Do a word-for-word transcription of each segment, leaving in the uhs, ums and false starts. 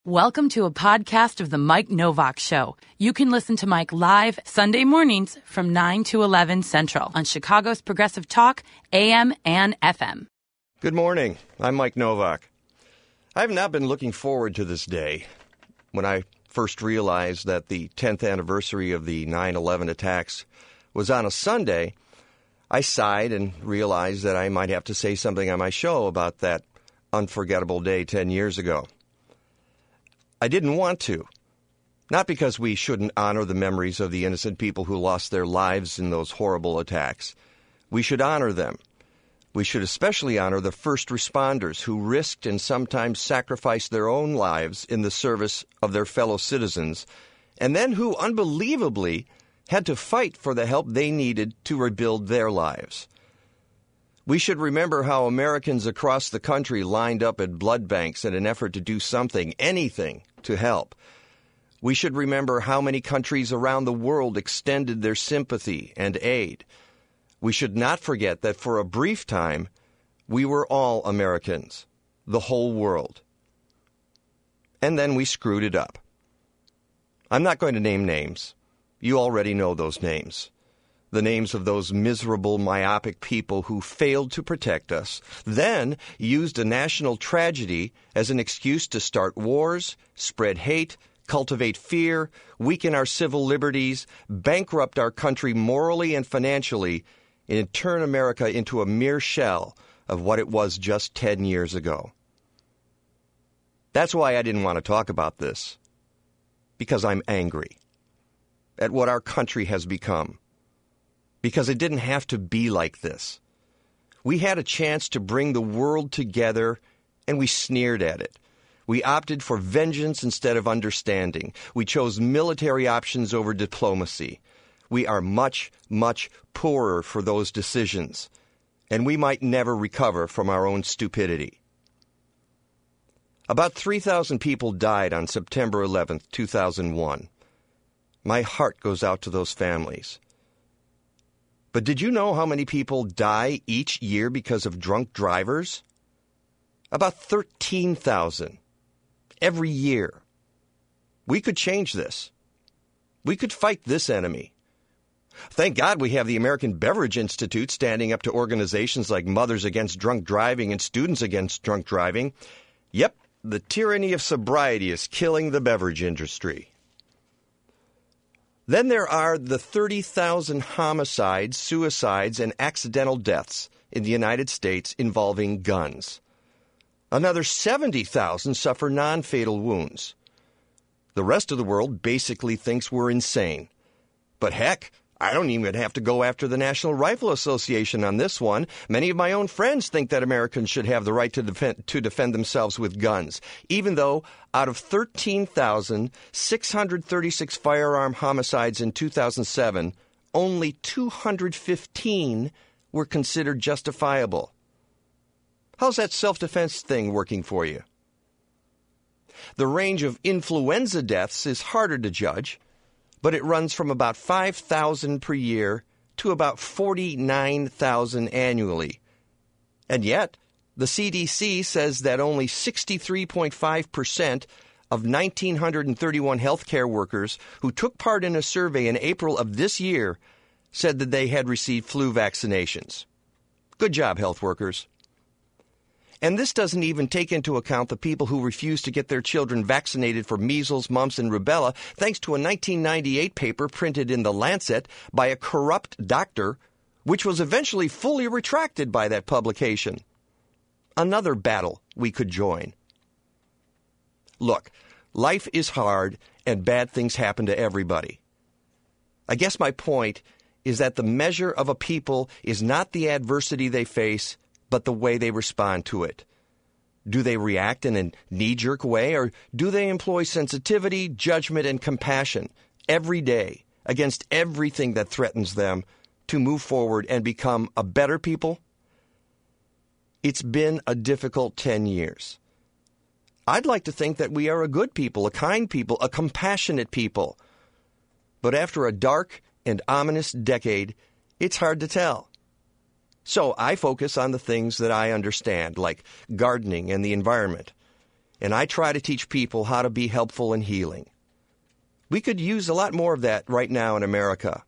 Welcome to a podcast of The Mike Novak Show. You can listen to Mike live Sunday mornings from nine to eleven Central on Chicago's Progressive Talk, A M and F M. Good morning. I'm Mike Novak. I have not been looking forward to this day. When I first realized that the tenth anniversary of the nine eleven attacks was on a Sunday, I sighed and realized that I might have to say something on my show about that unforgettable day ten years ago. I didn't want to. Not because we shouldn't honor the memories of the innocent people who lost their lives in those horrible attacks. We should honor them. We should especially honor the first responders who risked and sometimes sacrificed their own lives in the service of their fellow citizens, and then who unbelievably had to fight for the help they needed to rebuild their lives. We should remember how Americans across the country lined up at blood banks in an effort to do something, anything, to help. We should remember how many countries around the world extended their sympathy and aid. We should not forget that for a brief time, we were all Americans, the whole world. And then we screwed it up. I'm not going to name names. You already know those names. The names of those miserable, myopic people who failed to protect us, then used a national tragedy as an excuse to start wars, spread hate, cultivate fear, weaken our civil liberties, bankrupt our country morally and financially, and turn America into a mere shell of what it was just ten years ago. That's why I didn't want to talk about this. Because I'm angry at what our country has become. Because it didn't have to be like this. We had a chance to bring the world together, and we sneered at it. We opted for vengeance instead of understanding. We chose military options over diplomacy. We are much, much poorer for those decisions, and we might never recover from our own stupidity. About three thousand people died on September eleventh, two thousand one. My heart goes out to those families. But did you know how many people die each year because of drunk drivers? About thirteen thousand every year. We could change this. We could fight this enemy. Thank God we have the American Beverage Institute standing up to organizations like Mothers Against Drunk Driving and Students Against Drunk Driving. Yep, the tyranny of sobriety is killing the beverage industry. Then there are the thirty thousand homicides, suicides, and accidental deaths in the United States involving guns. Another seventy thousand suffer non-fatal wounds. The rest of the world basically thinks we're insane. But heck, I don't even have to go after the National Rifle Association on this one. Many of my own friends think that Americans should have the right to defend, to defend themselves with guns, even though out of thirteen thousand six hundred thirty-six firearm homicides in two thousand seven, only two hundred fifteen were considered justifiable. How's that self-defense thing working for you? The range of influenza deaths is harder to judge, but it runs from about five thousand per year to about forty-nine thousand annually. And yet, the C D C says that only sixty-three point five percent of one thousand nine hundred thirty-one healthcare workers who took part in a survey in April of this year said that they had received flu vaccinations. Good job, health workers. And this doesn't even take into account the people who refuse to get their children vaccinated for measles, mumps, and rubella, thanks to a nineteen ninety-eight paper printed in The Lancet by a corrupt doctor, which was eventually fully retracted by that publication. Another battle we could join. Look, life is hard, and bad things happen to everybody. I guess my point is that the measure of a people is not the adversity they face, but the way they respond to it. Do they react in a knee-jerk way, or do they employ sensitivity, judgment, and compassion every day against everything that threatens them to move forward and become a better people? It's been a difficult ten years. I'd like to think that we are a good people, a kind people, a compassionate people. But after a dark and ominous decade, it's hard to tell. So I focus on the things that I understand, like gardening and the environment. and I try to teach people how to be helpful and healing. We could use a lot more of that right now in America.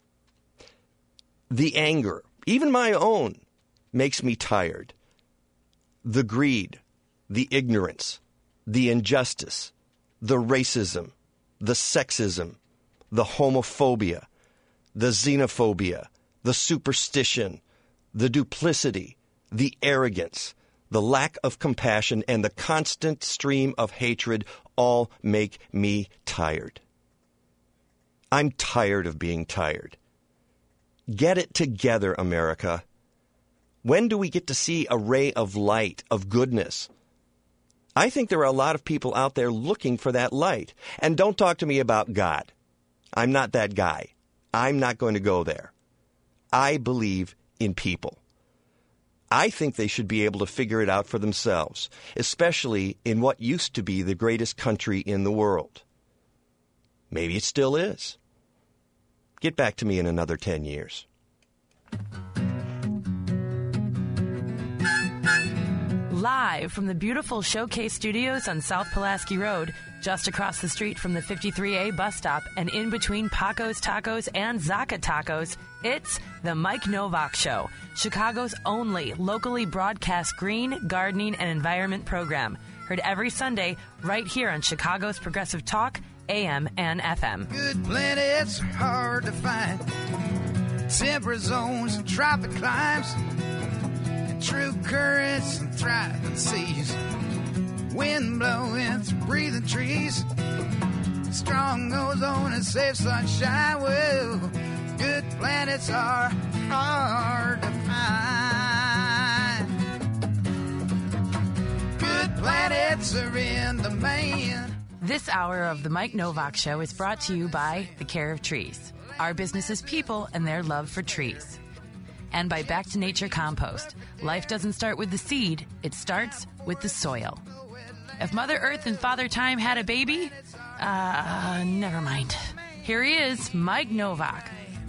The anger, even my own, makes me tired. The greed, the ignorance, the injustice, the racism, the sexism, the homophobia, the xenophobia, the superstition, the duplicity, the arrogance, the lack of compassion, and the constant stream of hatred all make me tired. I'm tired of being tired. Get it together, America. When do we get to see a ray of light, of goodness? I think there are a lot of people out there looking for that light. And don't talk to me about God. I'm not that guy. I'm not going to go there. I believe in people. I think they should be able to figure it out for themselves, especially in what used to be the greatest country in the world. Maybe it still is. Get back to me in another ten years. Live from the beautiful Showcase Studios on South Pulaski Road, just across the street from the fifty-three A bus stop and in between Paco's Tacos and Zaka Tacos, it's The Mike Novak Show, Chicago's only locally broadcast green, gardening, and environment program. Heard every Sunday right here on Chicago's Progressive Talk, A M and F M. Good planets are hard to find. Temperate zones and tropic climes. And true currents and thriving seas. Wind blowing through breathing trees. Strong ozone and safe sunshine. Well, good planets are hard to find. Good planets are in demand. This hour of The Mike Novak Show is brought to you by The Care of Trees, our business's people and their love for trees. And by Back to Nature Compost. Life doesn't start with the seed, it starts with the soil. If Mother Earth and Father Time had a baby, uh, never mind. Here he is, Mike Novak.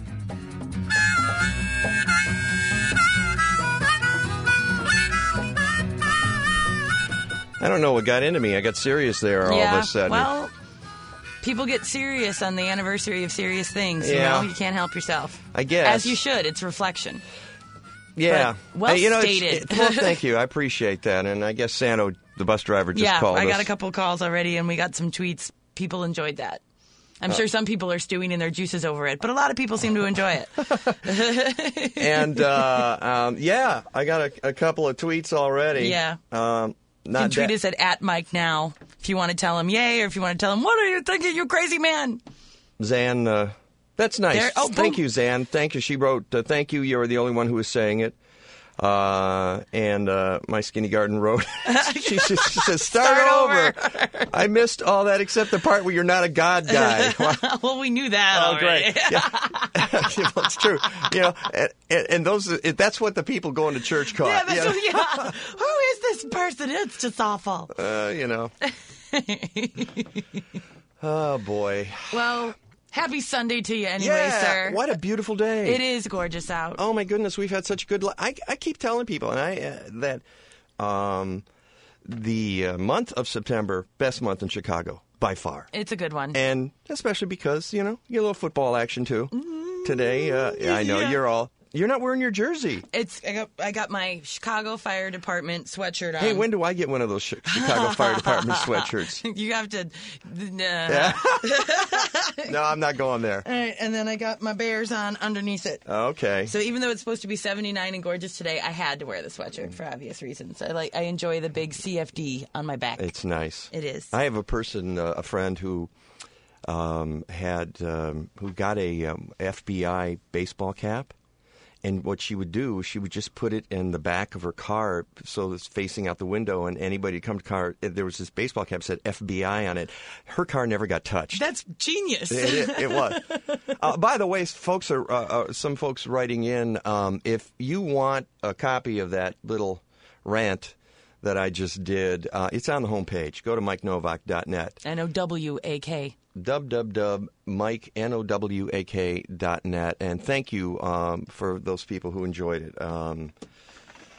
I don't know what got into me. I got serious there all yeah, of a sudden. Well, people get serious on the anniversary of serious things. Yeah. You know, you can't help yourself. I guess. As you should. It's reflection. Yeah. But well Hey, you know, it's- stated. it- well, thank you. I appreciate that. And I guess Sano, the bus driver, just yeah, called I us. got a couple calls already, and we got some tweets. People enjoyed that. I'm sure some people are stewing in their juices over it, but a lot of people seem to enjoy it. And, uh, um, yeah, I got a, a couple of tweets already. Yeah. Um, You not can tweet that- us at, at Mike Now if you want to tell him yay, or if you want to tell him, what are you thinking, you crazy man? Zan, uh, that's nice. There- oh, thank boom. you, Zan. Thank you. She wrote, uh, thank you. You're the only one who was saying it. Uh, and uh, my skinny garden wrote, she, she, she says, start, Start over. I missed all that except the part where you're not a God guy. Wow. Well, we knew that Oh, already. great. Yeah. Yeah, well, it's true. You know, and, and, and those, that's what the people going to church caught. Yeah, that's you know? what, yeah. Who is this person? It's just awful. Uh, you know. Oh, boy. Well, happy Sunday to you anyway, Yeah, sir. what a beautiful day. It is gorgeous out. Oh my goodness, we've had such good luck. I, I keep telling people and I uh, that um, the uh, month of September, best month in Chicago by far. It's a good one. And especially because, you know, you get a little football action too. Today, uh, yeah, I know Yeah. you're all you're not wearing your jersey. It's I got I got my Chicago Fire Department sweatshirt on. Hey, when do I get one of those Chi- Chicago Fire Department sweatshirts? You have to. Nah. Yeah. No, I'm not going there. All right, and then I got my Bears on underneath it. Okay. So even though it's supposed to be seventy-nine and gorgeous today, I had to wear the sweatshirt for obvious reasons. I like I enjoy the big C F D on my back. It's nice. It is. I have a person, uh, a friend who um, had um, who got a um, F B I baseball cap, and what she would do, she would just put it in the back of her car so it's facing out the window, and anybody who come to car, there was this baseball cap that said F B I on it. Her car never got touched. That's genius. It, it, it was. Uh, by the way, folks are uh, uh, some folks writing in. Um, if you want a copy of that little rant that I just did, uh, it's on the homepage. Go to mike novak dot net. N O W A K. www mike nowak dot net, and thank you um, for those people who enjoyed it. Um,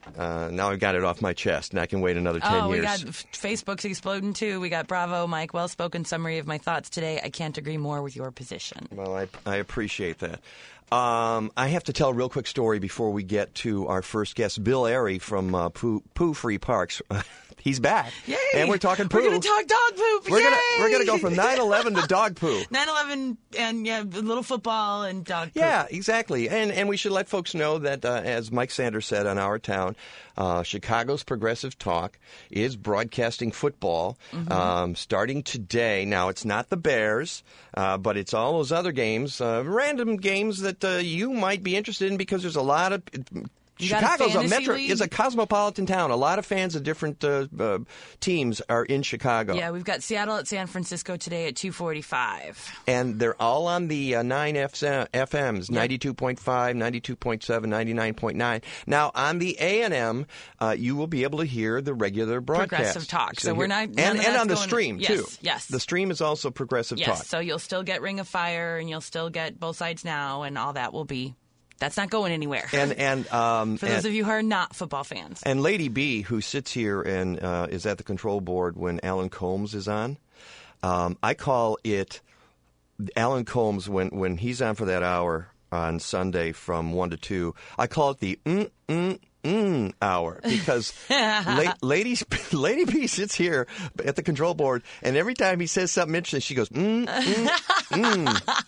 uh, now I've got it off my chest, and I can wait another ten oh, years. we got Facebook's exploding too. We got Bravo, Mike. Well-spoken summary of my thoughts today. I can't agree more with your position. Well, I, I appreciate that. Um, I have to tell a real quick story before we get to our first guest, Bill Airy from uh, Pooh, Pooh Free Parks. He's back. Yay! And we're talking poo. We're going to talk dog poop. We're Yay! gonna we're gonna go from nine eleven to dog poo. nine eleven and yeah, little football and dog poop. Yeah, exactly. And and we should let folks know that, uh, as Mike Sanders said on Our Town, uh, Chicago's Progressive Talk is broadcasting football mm-hmm. um, starting today. Now, it's not the Bears, uh, but it's all those other games, uh, random games that uh, you might be interested in because there's a lot of... You Chicago's a, a metro league? is a cosmopolitan town. A lot of fans of different uh, uh, teams are in Chicago. Yeah, we've got Seattle at San Francisco today at two forty-five. And they're all on the uh, nine F Ms, yep. ninety-two point five, ninety-two point seven, ninety-nine point nine. Now, on the A and M, uh, you will be able to hear the regular broadcast. Progressive Talk. So, so we're not... And, and on the going, stream, yes, too. Yes, The stream is also Progressive yes, Talk. Yes, so you'll still get Ring of Fire, and you'll still get Both Sides Now, and all that will be... That's not going anywhere. And and um, for those and, of you who are not football fans. And Lady B, who sits here and uh, is at the control board when Alan Combs is on, um, I call it Alan Combs when, when he's on for that hour on Sunday from one to two. I call it the mm mm mm hour because la- Lady Lady B sits here at the control board, and every time he says something interesting, she goes mm mm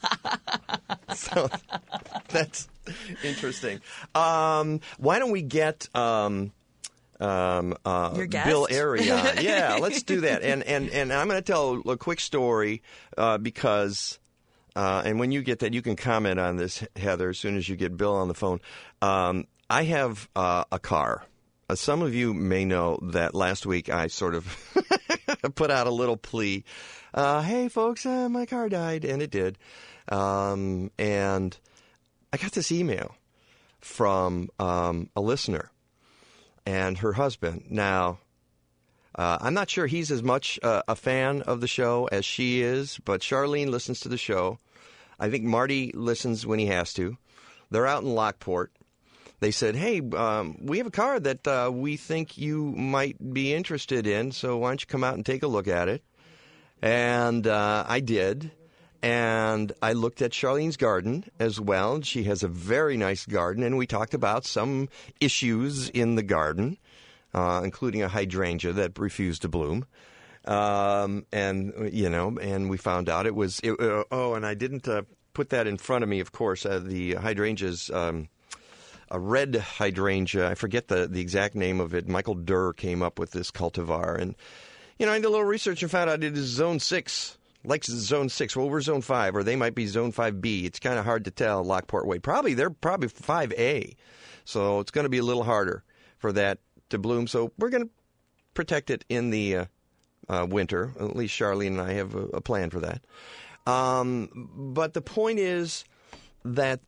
mm. So that's interesting. Um, why don't we get um, um, uh, Your guest? Bill Airy on? Yeah, let's do that. And and and I'm going to tell a quick story uh, because. Uh, and when you get that, you can comment on this, Heather, as soon as you get Bill on the phone. Um, I have uh, a car. Uh, some of you may know that last week I sort of put out a little plea. Uh, hey, folks, uh, my car died, and it did. Um, and I got this email from um, a listener and her husband. Now, Uh, I'm not sure he's as much uh, a fan of the show as she is, but Charlene listens to the show. I think Marty listens when he has to. They're out in Lockport. They said, hey, um, we have a car that uh, we think you might be interested in, so why don't you come out and take a look at it? And uh, I did. And I looked at Charlene's garden as well. She has a very nice garden, and we talked about some issues in the garden. Uh, including a hydrangea that refused to bloom. Um, and, you know, and we found out it was, it, uh, oh, and I didn't uh, put that in front of me, of course. Uh, the hydrangea's um, a red hydrangea. I forget the, the exact name of it. Michael Durr came up with this cultivar. And, you know, I did a little research and found out it is zone six. Like zone six. Well, we're zone five, or they might be zone five B. It's kind of hard to tell, Lockport Way. Probably, they're probably five A. So it's going to be a little harder for that to bloom, so we're going to protect it in the uh, uh, winter. At least Charlene and I have a, a plan for that. Um, but the point is that,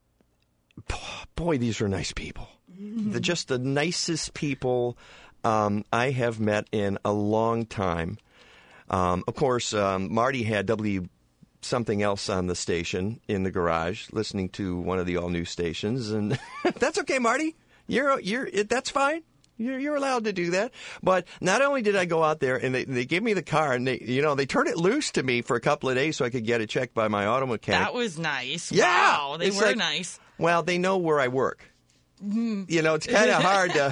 boy, these are nice people. Mm-hmm. They're just the nicest people um, I have met in a long time. Um, of course, um, Marty had W something else on the station in the garage, listening to one of the all-new stations, and that's okay, Marty. You're you're that's fine. You're, you're allowed to do that. But not only did I go out there and they, they gave me the car and they, you know, they turned it loose to me for a couple of days so I could get it checked by my auto mechanic. That was nice. Yeah. Wow. They it's were like, nice. Well, they know where I work. Mm. You know, it's kind of hard to,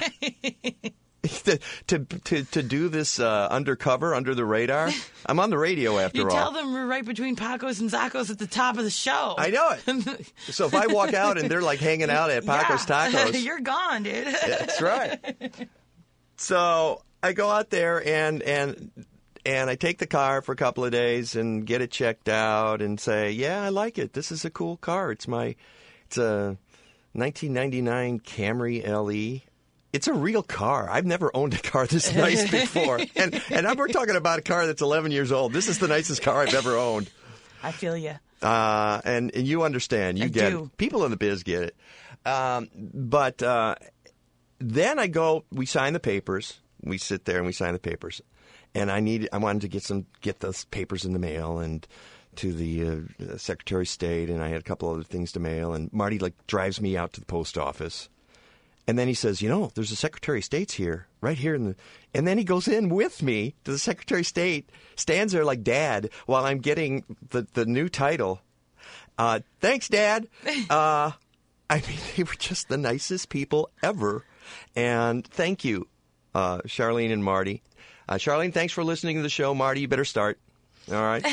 to, to, to, to do this uh, undercover, under the radar. I'm on the radio after you all. You tell them we're right between Paco's and Zacco's at the top of the show. I know it. So if I walk out and they're like hanging out at Paco's yeah. Tacos. You're gone, dude. That's right. So I go out there and and and I take the car for a couple of days and get it checked out and say, yeah, I like it. This is a cool car. It's my it's a nineteen ninety-nine Camry L E. It's a real car. I've never owned a car this nice before. And and we're talking about a car that's eleven years old. This is the nicest car I've ever owned. I feel you. Uh, and, and you understand. You I get do. it. People in the biz get it. Um, but uh, then I go, we sign the papers. We sit there and we sign the papers. And I need, I wanted to get some, get those papers in the mail and to the uh, Secretary of State. And I had a couple other things to mail. And Marty like drives me out to the post office. And then he says, you know, there's a Secretary of State's here, right here. in the. And then he goes in with me to the Secretary of State, stands there like Dad while I'm getting the, the new title. Uh, thanks, Dad. Uh, I mean, they were just the nicest people ever. And thank you, uh, Charlene and Marty. Uh, Charlene, thanks for listening to the show. Marty, you better start. All right.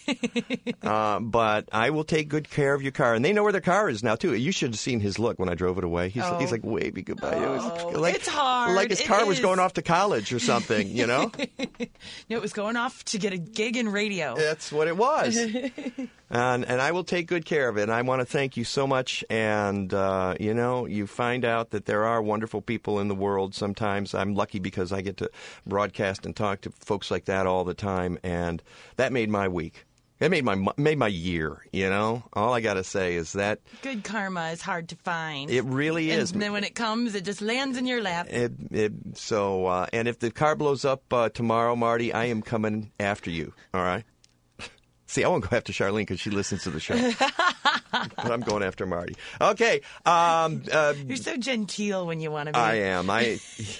uh, but I will take good care of your car. And they know where their car is now, too. You should have seen his look when I drove it away. He's, oh. he's like, waving goodbye. Oh, it was like, it's hard. Like his it car is. was going off to college or something, you know? No, it was going off to get a gig in radio. That's what it was. and, and I will take good care of it. And I want to thank you so much. And, uh, you know, you find out that there are wonderful people in the world. Sometimes I'm lucky because I get to broadcast and talk to folks like that all the time. And that made my week. It made my made my year, you know? All I got to say is that... Good karma is hard to find. It really is. And then when it comes, it just lands in your lap. It, it, so, uh, and if the car blows up uh, tomorrow, Marty, I am coming after you, all right? See, I won't go after Charlene because she listens to the show. But I'm going after Marty. Okay. Um, uh, You're so genteel when you want to be. I am. I...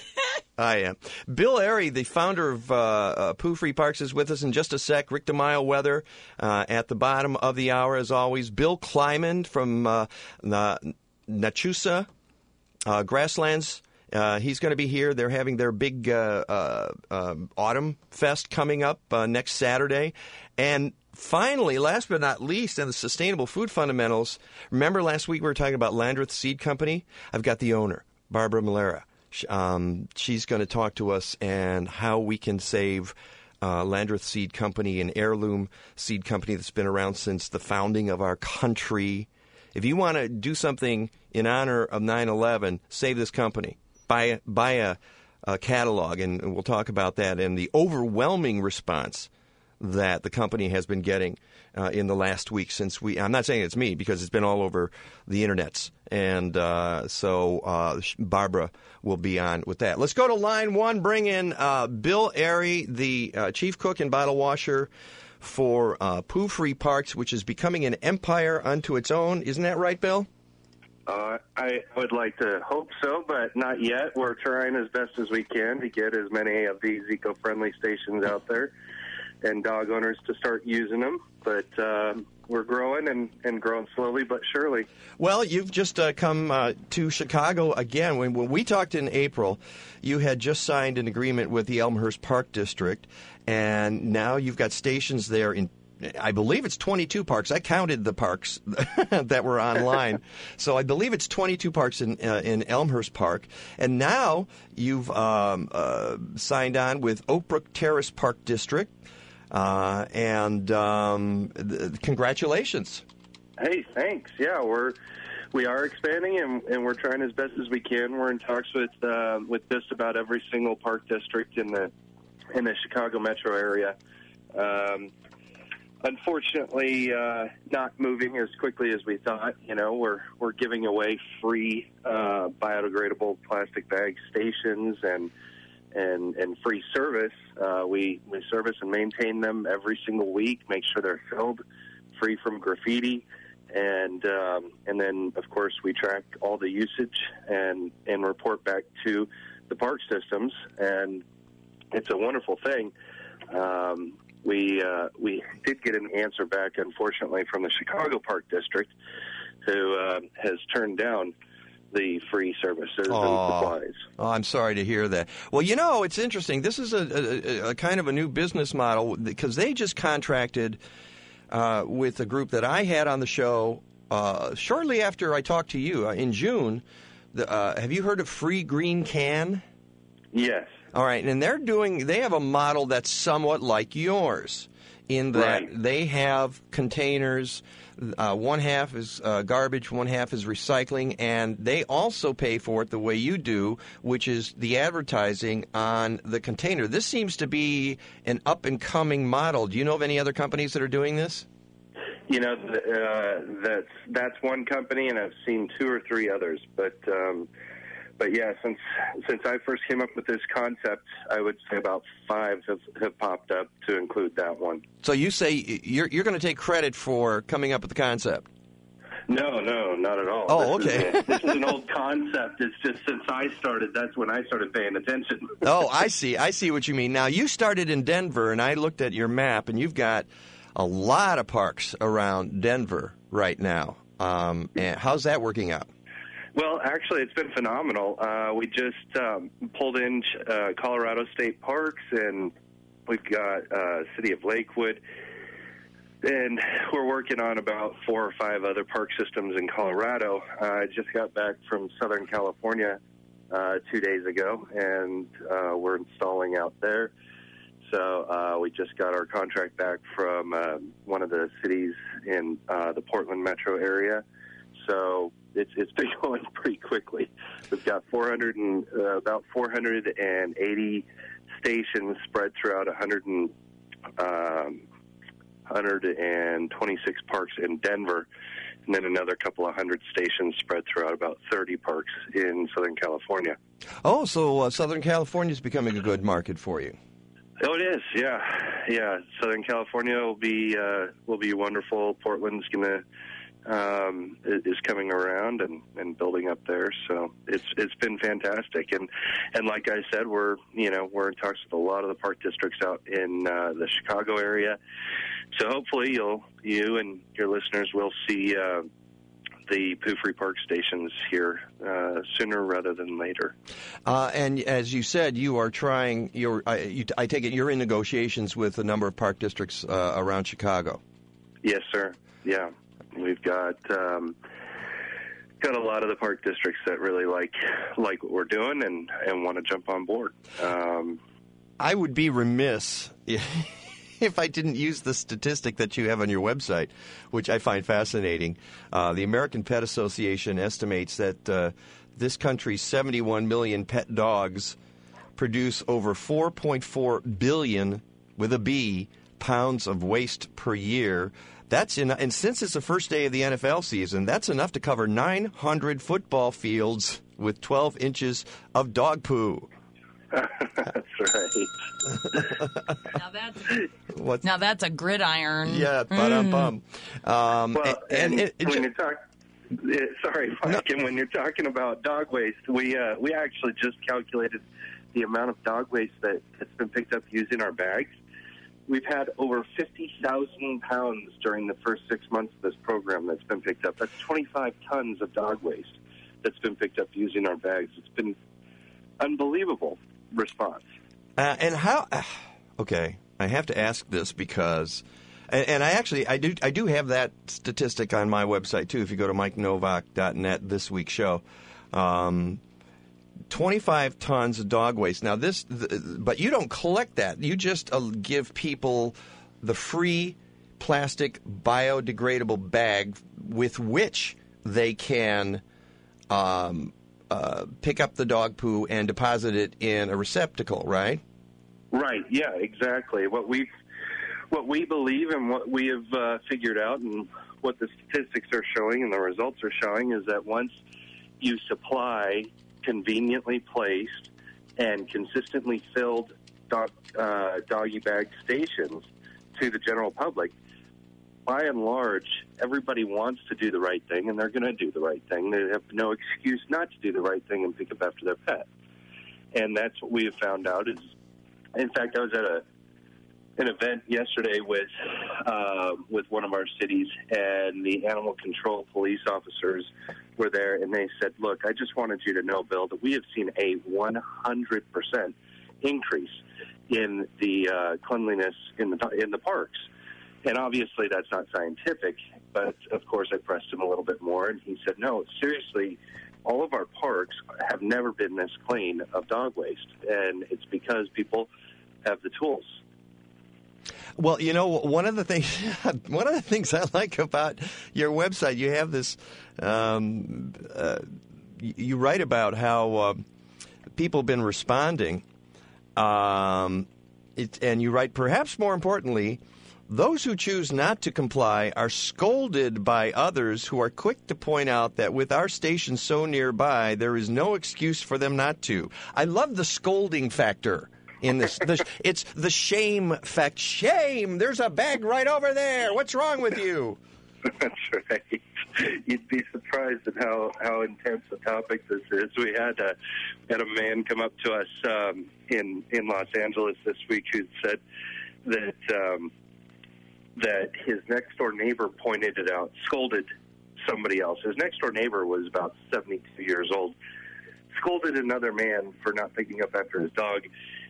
I am. Bill Airy, the founder of uh, uh, Pooh Free Parks, is with us in just a sec. Rick DeMaio weather uh, at the bottom of the hour, as always. Bill Kleiman from uh, Na- Nachusa uh, Grasslands. Uh, he's going to be here. They're having their big uh, uh, uh, Autumn Fest coming up uh, next Saturday. And finally, last but not least, in the Sustainable Food Fundamentals, remember last week we were talking about Landreth Seed Company? I've got the owner, Barbara Malera. Um, she's going to talk to us and how we can save uh, Landreth Seed Company, an heirloom seed company that's been around since the founding of our country. If you want to do something in honor of nine eleven, save this company. Buy, buy a, a catalog, and we'll talk about that and the overwhelming response that the company has been getting uh, in the last week since we – I'm not saying it's me because it's been all over the internets. And uh, so uh, Barbara will be on with that. Let's go to line one. Bring in uh, Bill Airy, the uh, chief cook and bottle washer for uh, Pooh Free Parks, which is becoming an empire unto its own. Isn't that right, Bill? Uh, I would like to hope so, but not yet. We're trying as best as we can to get as many of these eco-friendly stations out there and dog owners to start using them. But uh, we're growing and, and growing slowly but surely. Well, you've just uh, come uh, to Chicago again. When, when we talked in April, you had just signed an agreement with the Elmhurst Park District, and now you've got stations there in, I believe it's twenty-two parks. I counted the parks that were online. So I believe it's twenty-two parks in uh, in Elmhurst Park. And now you've um, uh, signed on with Oak Brook Terrace Park District. Uh, and um, th- congratulations. Hey, thanks. Yeah, we're we are expanding, and, and we're trying as best as we can. We're in talks with uh, with just about every single park district in the in the Chicago metro area. Um, unfortunately, uh, not moving as quickly as we thought. You know, we're we're giving away free uh, biodegradable plastic bag stations and. And, and free service. Uh, we, we service and maintain them every single week, make sure they're filled, free from graffiti. And um, and then, of course, we track all the usage and, and report back to the park systems. And it's a wonderful thing. Um, we, uh, we did get an answer back, unfortunately, from the Chicago Park District, who uh, has turned down the free services oh, and supplies. Oh, I'm sorry to hear that. Well, you know, it's interesting. This is a, a, a kind of a new business model because they just contracted uh, with a group that I had on the show uh, shortly after I talked to you uh, in June. The, uh, have you heard of Free Green Can? Yes. All right, and they're doing. They have a model that's somewhat like yours in that right. they have containers. Uh, one half is uh, garbage, one half is recycling, and they also pay for it the way you do, which is the advertising on the container. This seems to be an up-and-coming model. Do you know of any other companies that are doing this? You know, uh, that's that's one company, and I've seen two or three others. But um, but yeah, since since I first came up with this concept, I would say about five have, have popped up to include that one. So you say you're you're going to take credit for coming up with the concept? No, no, not at all. Oh, this okay. Is, this is an old concept. It's just since I started, that's when I started paying attention. Oh, I see. I see what you mean. Now, you started in Denver, and I looked at your map, and you've got a lot of parks around Denver right now. Um, and how's that working out? Well, actually, it's been phenomenal. Uh, we just um, pulled in uh, Colorado State Parks, and we've got uh, City of Lakewood. And we're working on about four or five other park systems in Colorado. Uh, I just got back from Southern California uh, two days ago, and uh, we're installing out there. So uh, we just got our contract back from uh, one of the cities in uh, the Portland metro area. So it's it's been going pretty quickly. We've got four hundred and uh, about four hundred eighty stations spread throughout one hundred and. Um, one hundred twenty-six parks in Denver, and then another couple of hundred stations spread throughout about thirty parks in Southern California. Oh, so uh, Southern California is becoming a good market for you. Oh, it is, yeah, yeah. Southern California will be uh, will be wonderful. Portland's gonna um, is coming around and, and building up there, so it's it's been fantastic. And and like I said, we're you know we're in talks with a lot of the park districts out in uh, the Chicago area. So hopefully you'll you and your listeners will see uh, the Pooh Free Park stations here uh, sooner rather than later. Uh, and as you said, you are trying. You're, I, you, I take it you're in negotiations with a number of park districts uh, around Chicago. Yes, sir. Yeah, we've got um, got a lot of the park districts that really like like what we're doing and, and want to jump on board. Um, I would be remiss if I didn't use the statistic that you have on your website, which I find fascinating. Uh, the American Pet Association estimates that uh, this country's seventy-one million pet dogs produce over four point four billion, with a B, pounds of waste per year. That's in, and since it's the first day of the N F L season, that's enough to cover nine hundred football fields with twelve inches of dog poo. That's right. Now that's What's, now that's a gridiron. yeah, ba-dum-bum. Um, Well, and, and, and it, it, when you talk, eh, sorry, Mike, and when you're talking about dog waste, we uh, we actually just calculated the amount of dog waste that that's been picked up using our bags. We've had over fifty thousand pounds during the first six months of this program that's been picked up. That's twenty-five tons of dog waste that's been picked up using our bags. It's been unbelievable response. Uh, and how? Uh, okay, I have to ask this because, and, and I actually I do I do have that statistic on my website too. If you go to mike novak dot net, this week's show, um, twenty-five tons of dog waste. Now this, th- but you don't collect that. You just uh, give people the free plastic biodegradable bag with which they can. Um, Uh, pick up the dog poo and deposit it in a receptacle, right? Right. Yeah. Exactly. What we what we believe and what we have uh, figured out, and what the statistics are showing and the results are showing, is that once you supply conveniently placed and consistently filled dog uh, doggy bag stations to the general public, by and large, everybody wants to do the right thing, and they're going to do the right thing. They have no excuse not to do the right thing and pick up after their pet. And that's what we have found out. Is, in fact, I was at a an event yesterday with uh, with one of our cities, and the animal control police officers were there, and they said, "Look, I just wanted you to know, Bill, that we have seen a one hundred percent increase in the uh, cleanliness in the in the parks." And obviously that's not scientific, but of course I pressed him a little bit more, and he said, no, seriously, all of our parks have never been this clean of dog waste, and it's because people have the tools. Well, you know, one of the things one of the things I like about your website, you have this, um, uh, you write about how uh, people have been responding, um, it, and you write, perhaps more importantly, those who choose not to comply are scolded by others who are quick to point out that with our station so nearby, there is no excuse for them not to. I love the scolding factor in this. The, it's the shame fact. Shame! There's a bag right over there. What's wrong with you? That's right. you'd be surprised at how, how intense a topic this is. We had a had a man come up to us um, in in Los Angeles this week who said that um, that his next door neighbor pointed it out, scolded somebody else. His next door neighbor was about seventy-two years old, scolded another man for not picking up after his dog,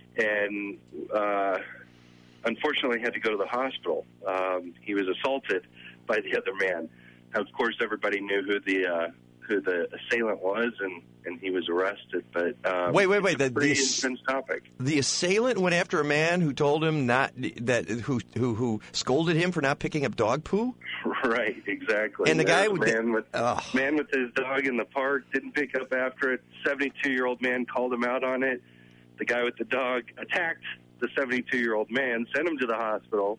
and uh, unfortunately had to go to the hospital. Um, he was assaulted by the other man. Of course, everybody knew who the uh, who the assailant was, and, and he was arrested. But um, wait, wait, wait! It's a The, pretty the, intense topic. The assailant went after a man who told him not that who who who scolded him for not picking up dog poo. Right, exactly. And the guy with with man the, with oh. man with his dog in the park didn't pick up after it. seventy-two-year-old man called him out on it. The guy with the dog attacked the seventy-two-year-old man, sent him to the hospital,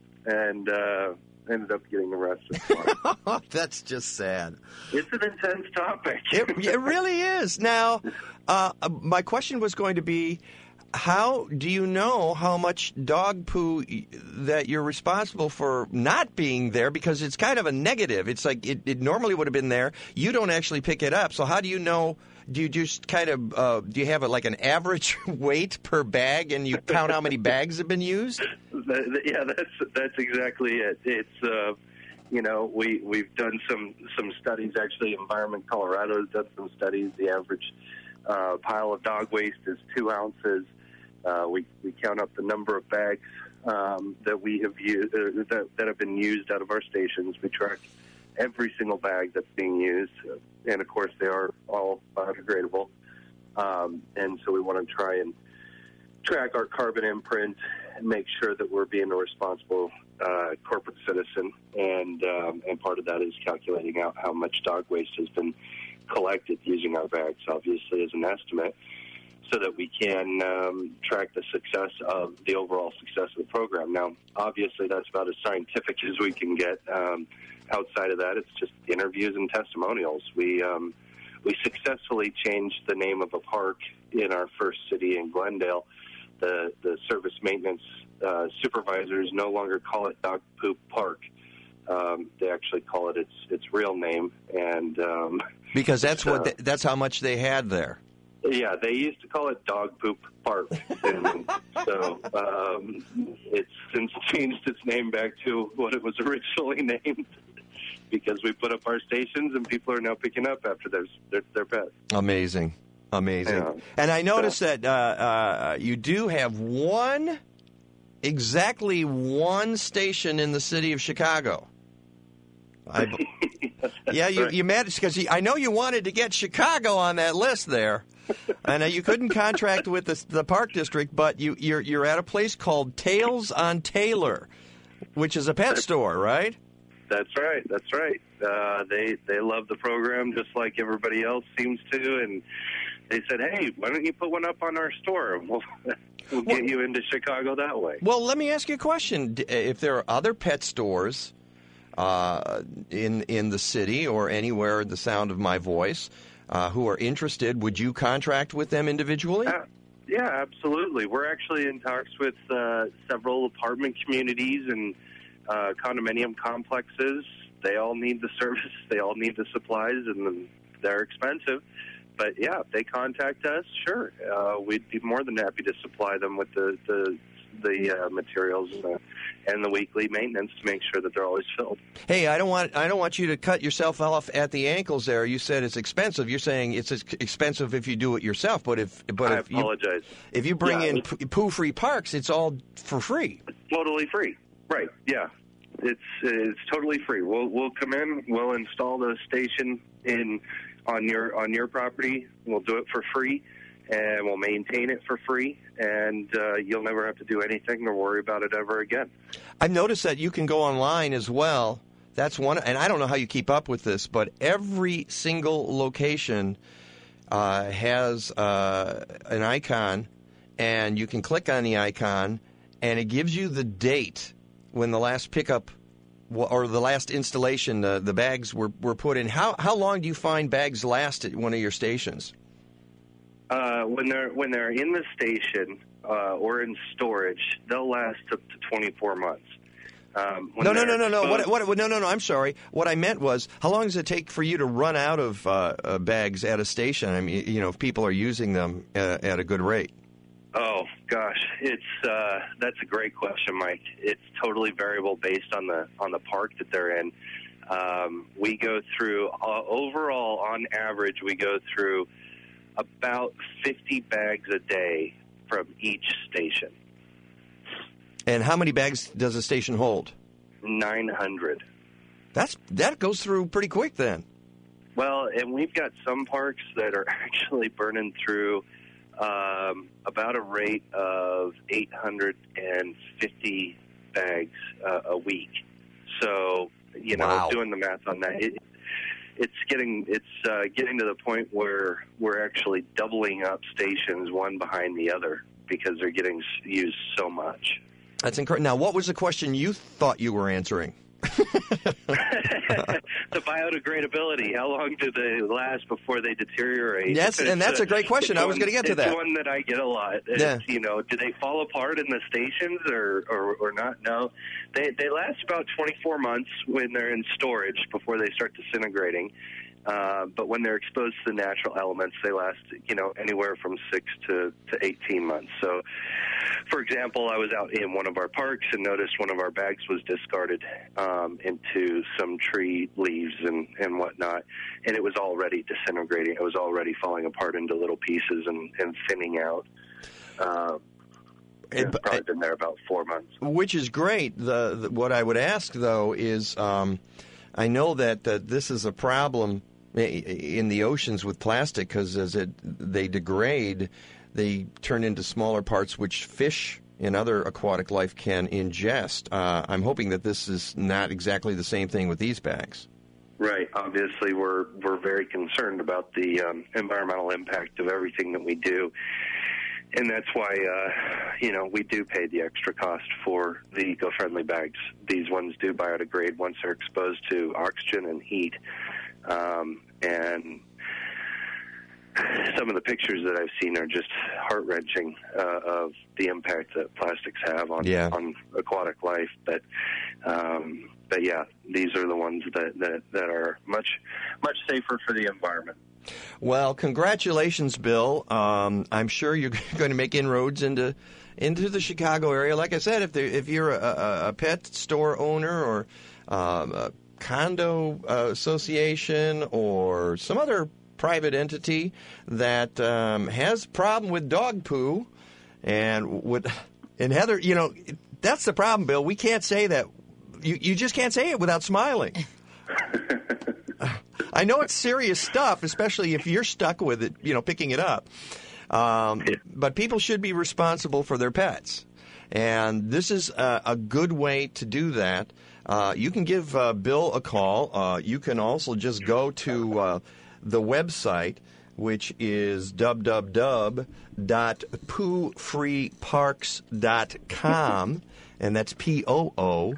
and uh, ended up getting arrested. That's just sad. It's an intense topic. it, it really is. Now, uh, my question was going to be, how do you know how much dog poo that you're responsible for not being there? Because it's kind of a negative. It's like it, it normally would have been there. You don't actually pick it up. So how do you know? Do you just kind of uh, do you have a, like an average weight per bag, and you count how many bags have been used? Yeah, that's that's exactly it. It's uh, you know we we've done some some studies. Actually, Environment Colorado has done some studies. The average uh, pile of dog waste is two ounces. Uh, we we count up the number of bags um, that we have used uh, that that have been used out of our stations. We track every single bag that's being used, and of course they are all biodegradable. Um, and so we want to try and track our carbon imprint and make sure that we're being a responsible uh, corporate citizen. And um, and part of that is calculating out how much dog waste has been collected using our bags, obviously, as an estimate, so that we can um, track the success of the overall success of the program. Now, obviously, that's about as scientific as we can get. Um, outside of that, it's just interviews and testimonials. We um, we successfully changed the name of a park in our first city in Glendale. The the service maintenance uh, supervisors no longer call it Dog Poop Park. Um, they actually call it its its real name, and um, because that's uh, what they, that's how much they had there. Yeah, they used to call it Dog Poop Park, and so um, it's since changed its name back to what it was originally named, because we put up our stations and people are now picking up after their their, their pets. Amazing, amazing. Yeah. And I noticed so, that uh, uh, you do have one, exactly one station in the city of Chicago. I, yeah, you, right. you managed, because I know you wanted to get Chicago on that list there. And uh, you couldn't contract with the, the Park District, but you, you're you're at a place called Tails on Taylor, which is a pet store, right? That's right. That's right. Uh, they they love the program just like everybody else seems to, and they said, "Hey, why don't you put one up on our store? And we'll we'll get well, you into Chicago that way." Well, let me ask you a question: if there are other pet stores uh, in in the city or anywhere the sound of my voice, Uh, who are interested, would you contract with them individually? Uh, yeah, absolutely. We're actually in talks with uh, several apartment communities and uh, condominium complexes. They all need the service. They all need the supplies, and they're expensive. But, yeah, if they contact us, sure. Uh, we'd be more than happy to supply them with the, the, the uh, materials uh, and the weekly maintenance to make sure that they're always filled. Hey, I don't want I don't want you to cut yourself off at the ankles there. You said it's expensive. You're saying it's expensive if you do it yourself, but if but I if apologize. You, if you bring yeah, in poo-free parks, it's all for free. Totally free. Right. Yeah. It's it's totally free. We'll we'll come in, we'll install the station in on your on your property. We'll do it for free. And we'll maintain it for free, and uh, you'll never have to do anything or worry about it ever again. I've noticed that you can go online as well. That's one, and I don't know how you keep up with this, but every single location uh, has uh, an icon, and you can click on the icon, and it gives you the date when the last pickup or the last installation, uh, the bags were, were put in. How how long do you find bags last at one of your stations? Uh, when they're when they're in the station uh, or in storage, they'll last up to twenty-four months. Um, when no, no, they're no, no, no. What, exposed- what, no, no, no. I'm sorry. What I meant was, how long does it take for you to run out of uh, uh, bags at a station? I mean, you know, if people are using them uh, at a good rate. Oh gosh, it's uh, that's a great question, Mike. It's totally variable based on the on the park that they're in. Um, we go through uh, overall, on average, we go through about fifty bags a day from each station. And how many bags does a station hold? Nine hundred. That's that goes through pretty quick then. Well, and we've got some parks that are actually burning through um, about a rate of eight hundred fifty bags uh, a week. So, you know, Wow. doing the math on that, it, it's getting it's uh, getting to the point where we're actually doubling up stations one behind the other because they're getting s- used so much. That's incredible. Now, what was the question you thought you were answering? The biodegradability. How long do they last before they deteriorate? Yes, and that's a great question. It's I was one- gonna get to it's that. one that I get a lot. It's, Yeah. You know, do they fall apart in the stations or, or, or not? No. They they last about twenty-four months when they're in storage before they start disintegrating. Uh, but when they're exposed to the natural elements, they last, you know, anywhere from six to, to eighteen months. So, for example, I was out in one of our parks and noticed one of our bags was discarded um, into some tree leaves and, and whatnot, and it was already disintegrating. It was already falling apart into little pieces and, and thinning out. Uh, It- it's probably been there about four months. Which is great. The, the what I would ask though is, um, I know that uh, this is a problem i- in the oceans with plastic because as it they degrade, they turn into smaller parts which fish and other aquatic life can ingest. Uh, I'm hoping that this is not exactly the same thing with these bags. Right. Obviously, we're we're very concerned about the um, environmental impact of everything that we do. And that's why, uh, you know, we do pay the extra cost for the eco-friendly bags. These ones do biodegrade once they're exposed to oxygen and heat. Um, and some of the pictures that I've seen are just heart-wrenching uh, of the impact that plastics have on, Yeah. on aquatic life. But, um, but yeah, these are the ones that, that, that are much, much safer for the environment. Well, congratulations, Bill. Um, I'm sure you're going to make inroads into into the Chicago area. Like I said, if there, if you're a, a, a pet store owner or um, a condo uh, association or some other private entity that um, has a problem with dog poo, and would and Heather, you know, that's the problem, Bill. We can't say that. You you just can't say it without smiling. I know it's serious stuff, especially if you're stuck with it, you know, picking it up. Um, but people should be responsible for their pets. And this is a, a good way to do that. Uh, you can give uh, Bill a call. Uh, you can also just go to uh, the website, which is w w w dot poo free parks dot com, and that's P O O.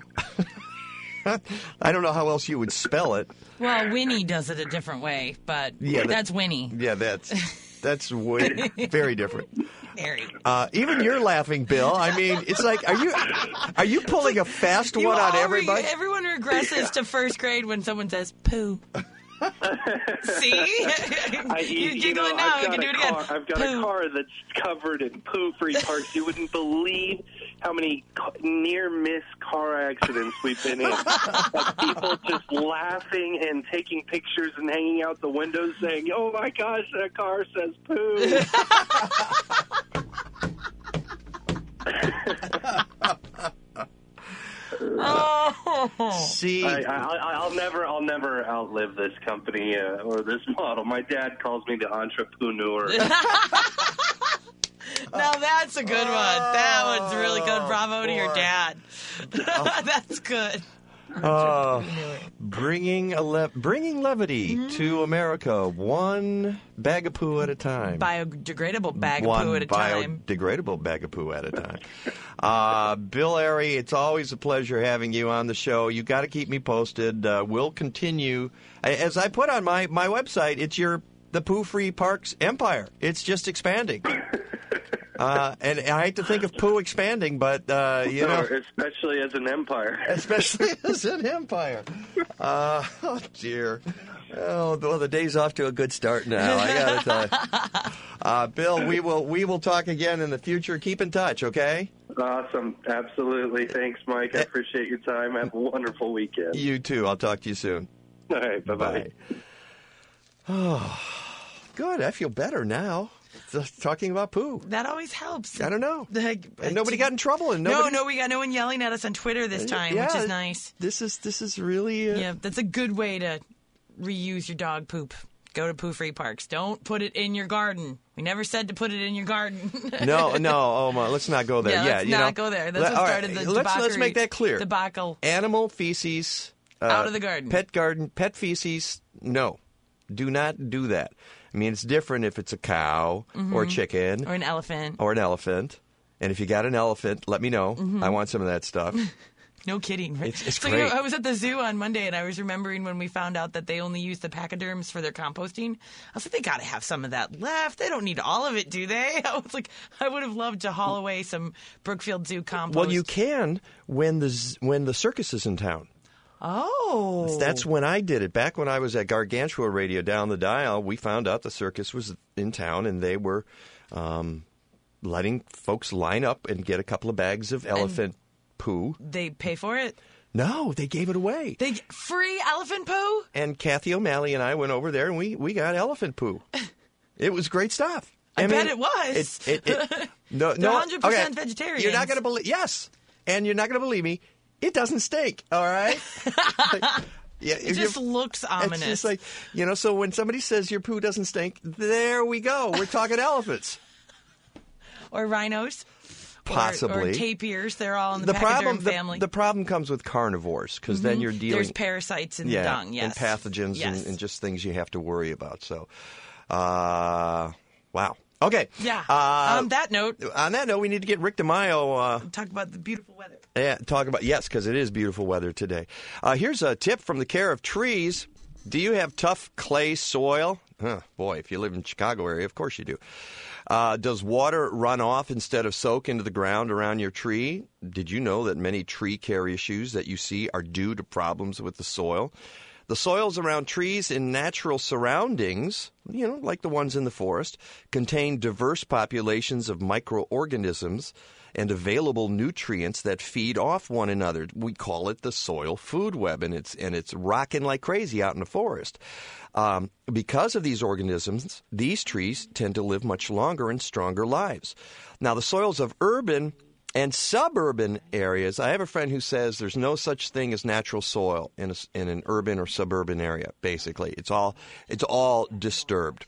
I don't know how else you would spell it. Well, Winnie does it a different way, but Yeah, that- that's Winnie. Yeah, that's that's way, very different. Very. Uh, even you're laughing, Bill. I mean, it's like, are you are you pulling a fast You one on all re- everybody? everyone regresses to first grade when someone says poo. See? I, you, You're you giggling know, now. I've We got can do a it again. car, I've got Poo. a car that's covered in poo-free parks. You wouldn't believe how many ca- near-miss car accidents we've been in. Like people just laughing and taking pictures and hanging out the windows saying, "Oh my gosh, that car says poo." Oh. See, I, I, I'll never, I'll never outlive this company uh, or this model. My dad calls me the entrepreneur. Now that's a good one. That one's really good. Bravo to your boy. dad. That's good. uh, bringing a le- bringing levity Mm-hmm. to America, one bag of poo at a time. Biodegradable bag one of poo at a time. biodegradable bag of poo at a time. Uh, Bill Airy, it's always a pleasure having you on the show. You got to keep me posted. Uh, we'll continue. As I put on my, my website, it's your the Poo Free Parks empire. It's just expanding. Uh, and I hate to think of poo expanding, but, uh, you know. Especially as an empire. Especially as an empire. Uh, oh, dear. Oh, well, the day's off to a good start now, I got to tell you. Uh, Bill, we will we will talk again in the future. Keep in touch, okay? Awesome. Absolutely. Thanks, Mike. I appreciate your time. Have a wonderful weekend. You too. I'll talk to you soon. All right. Bye-bye. Bye. Oh, good. I feel better now. Just talking about poo. That always helps. I don't know. Like, and nobody got in trouble. And nobody... No, no, we got no one yelling at us on Twitter this time, yeah, which is nice. This is this is really... Uh... Yeah, that's a good way to reuse your dog poop. Go to poo-free parks. Don't put it in your garden. We never said to put it in your garden. no, no, oh my, let's not go there. Yeah, yeah let's you not know, go there. That's let, what started right, the let's, let's make that clear. Debacle. Animal feces... Uh, out of the garden. Pet garden, pet feces, no. Do not do that. I mean, it's different if it's a cow mm-hmm. or a chicken. Or an elephant. Or an elephant. And if you got an elephant, let me know. Mm-hmm. I want some of that stuff. No kidding. Right? It's, it's so, great. You know, I was at the zoo on Monday, and I was remembering when we found out that they only use the pachyderms for their composting. I was like, they got to have some of that left. They don't need all of it, do they? I was like, I would have loved to haul away some Brookfield Zoo compost. Well, you can when the when the circus is in town. Oh. That's when I did it. Back when I was at Gargantua Radio down the dial, we found out the circus was in town, and they were um, letting folks line up and get a couple of bags of elephant and poo. They pay for it? No, they gave it away. They free elephant poo? And Kathy O'Malley and I went over there, and we, we got elephant poo. It was great stuff. I, I mean, bet it was. It, it, it, no, They're no, one hundred percent okay. vegetarian. You're not going to believe. Yes, and you're not going to believe me. It doesn't stink, all right? like, yeah, it just looks ominous. It's just like, you know, so when somebody says your poo doesn't stink, there we go. We're talking elephants. Or rhinos. Possibly. Or, or tapirs. They're all in the, the pachyderm problem, family. The, the problem comes with carnivores, because mm-hmm. then you're dealing... There's parasites in yeah, the dung, yes. and pathogens yes. and, and just things you have to worry about. So, uh, wow. Okay. Yeah. Uh, on that note. On that note, we need to get Rick DeMaio. Uh, talk about the beautiful weather. Yeah, talk about, yes, because it is beautiful weather today. Uh, here's a tip from the Care of Trees. Do you have tough clay soil? Huh, boy, if you live in the Chicago area, of course you do. Uh, does water run off instead of soak into the ground around your tree? Did you know that many tree care issues that you see are due to problems with the soil? The soils around trees in natural surroundings, you know, like the ones in the forest, contain diverse populations of microorganisms and available nutrients that feed off one another. We call it the soil food web, and it's and it's rocking like crazy out in the forest. Um, because of these organisms, these trees tend to live much longer and stronger lives. Now, the soils of urban and suburban areas, I have a friend who says there's no such thing as natural soil in, a, in an urban or suburban area, basically. It's all it's all disturbed,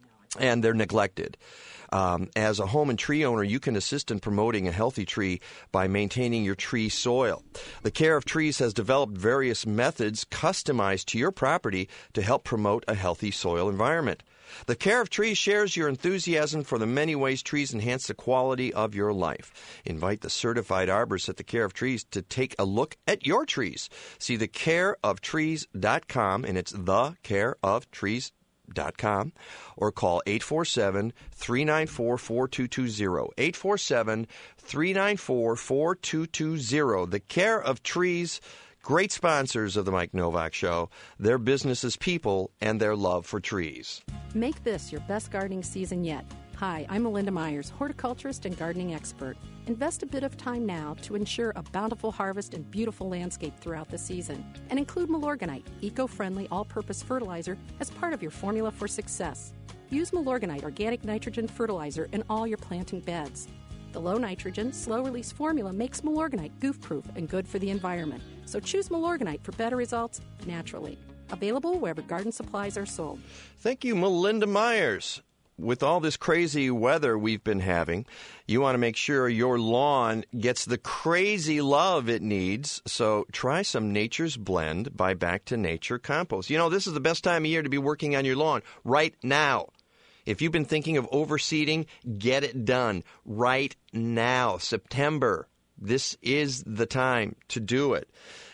and they're neglected. Um, as a home and tree owner, you can assist in promoting a healthy tree by maintaining your tree soil. The Care of Trees has developed various methods customized to your property to help promote a healthy soil environment. The Care of Trees shares your enthusiasm for the many ways trees enhance the quality of your life. Invite the certified arborist at the Care of Trees to take a look at your trees. See the care of trees dot com, and it's the care of trees dot com, or call eight four seven, three nine four, four two two zero. eight four seven, three nine four, four two two zero. The Care of Trees, great sponsors of the Mike Novak Show, their business is people and their love for trees. Make this your best gardening season yet. Hi, I'm Melinda Myers, horticulturist and gardening expert. Invest a bit of time now to ensure a bountiful harvest and beautiful landscape throughout the season. And include Milorganite, eco-friendly all-purpose fertilizer, as part of your formula for success. Use Milorganite organic nitrogen fertilizer in all your planting beds. The low nitrogen, slow-release formula makes Milorganite goof-proof and good for the environment. So choose Milorganite for better results naturally. Available wherever garden supplies are sold. Thank you, Melinda Myers. With all this crazy weather we've been having, you want to make sure your lawn gets the crazy love it needs. So try some Nature's Blend by Back to Nature Compost. You know, this is the best time of year to be working on your lawn, right now. If you've been thinking of overseeding, get it done right now. September, this is the time to do it.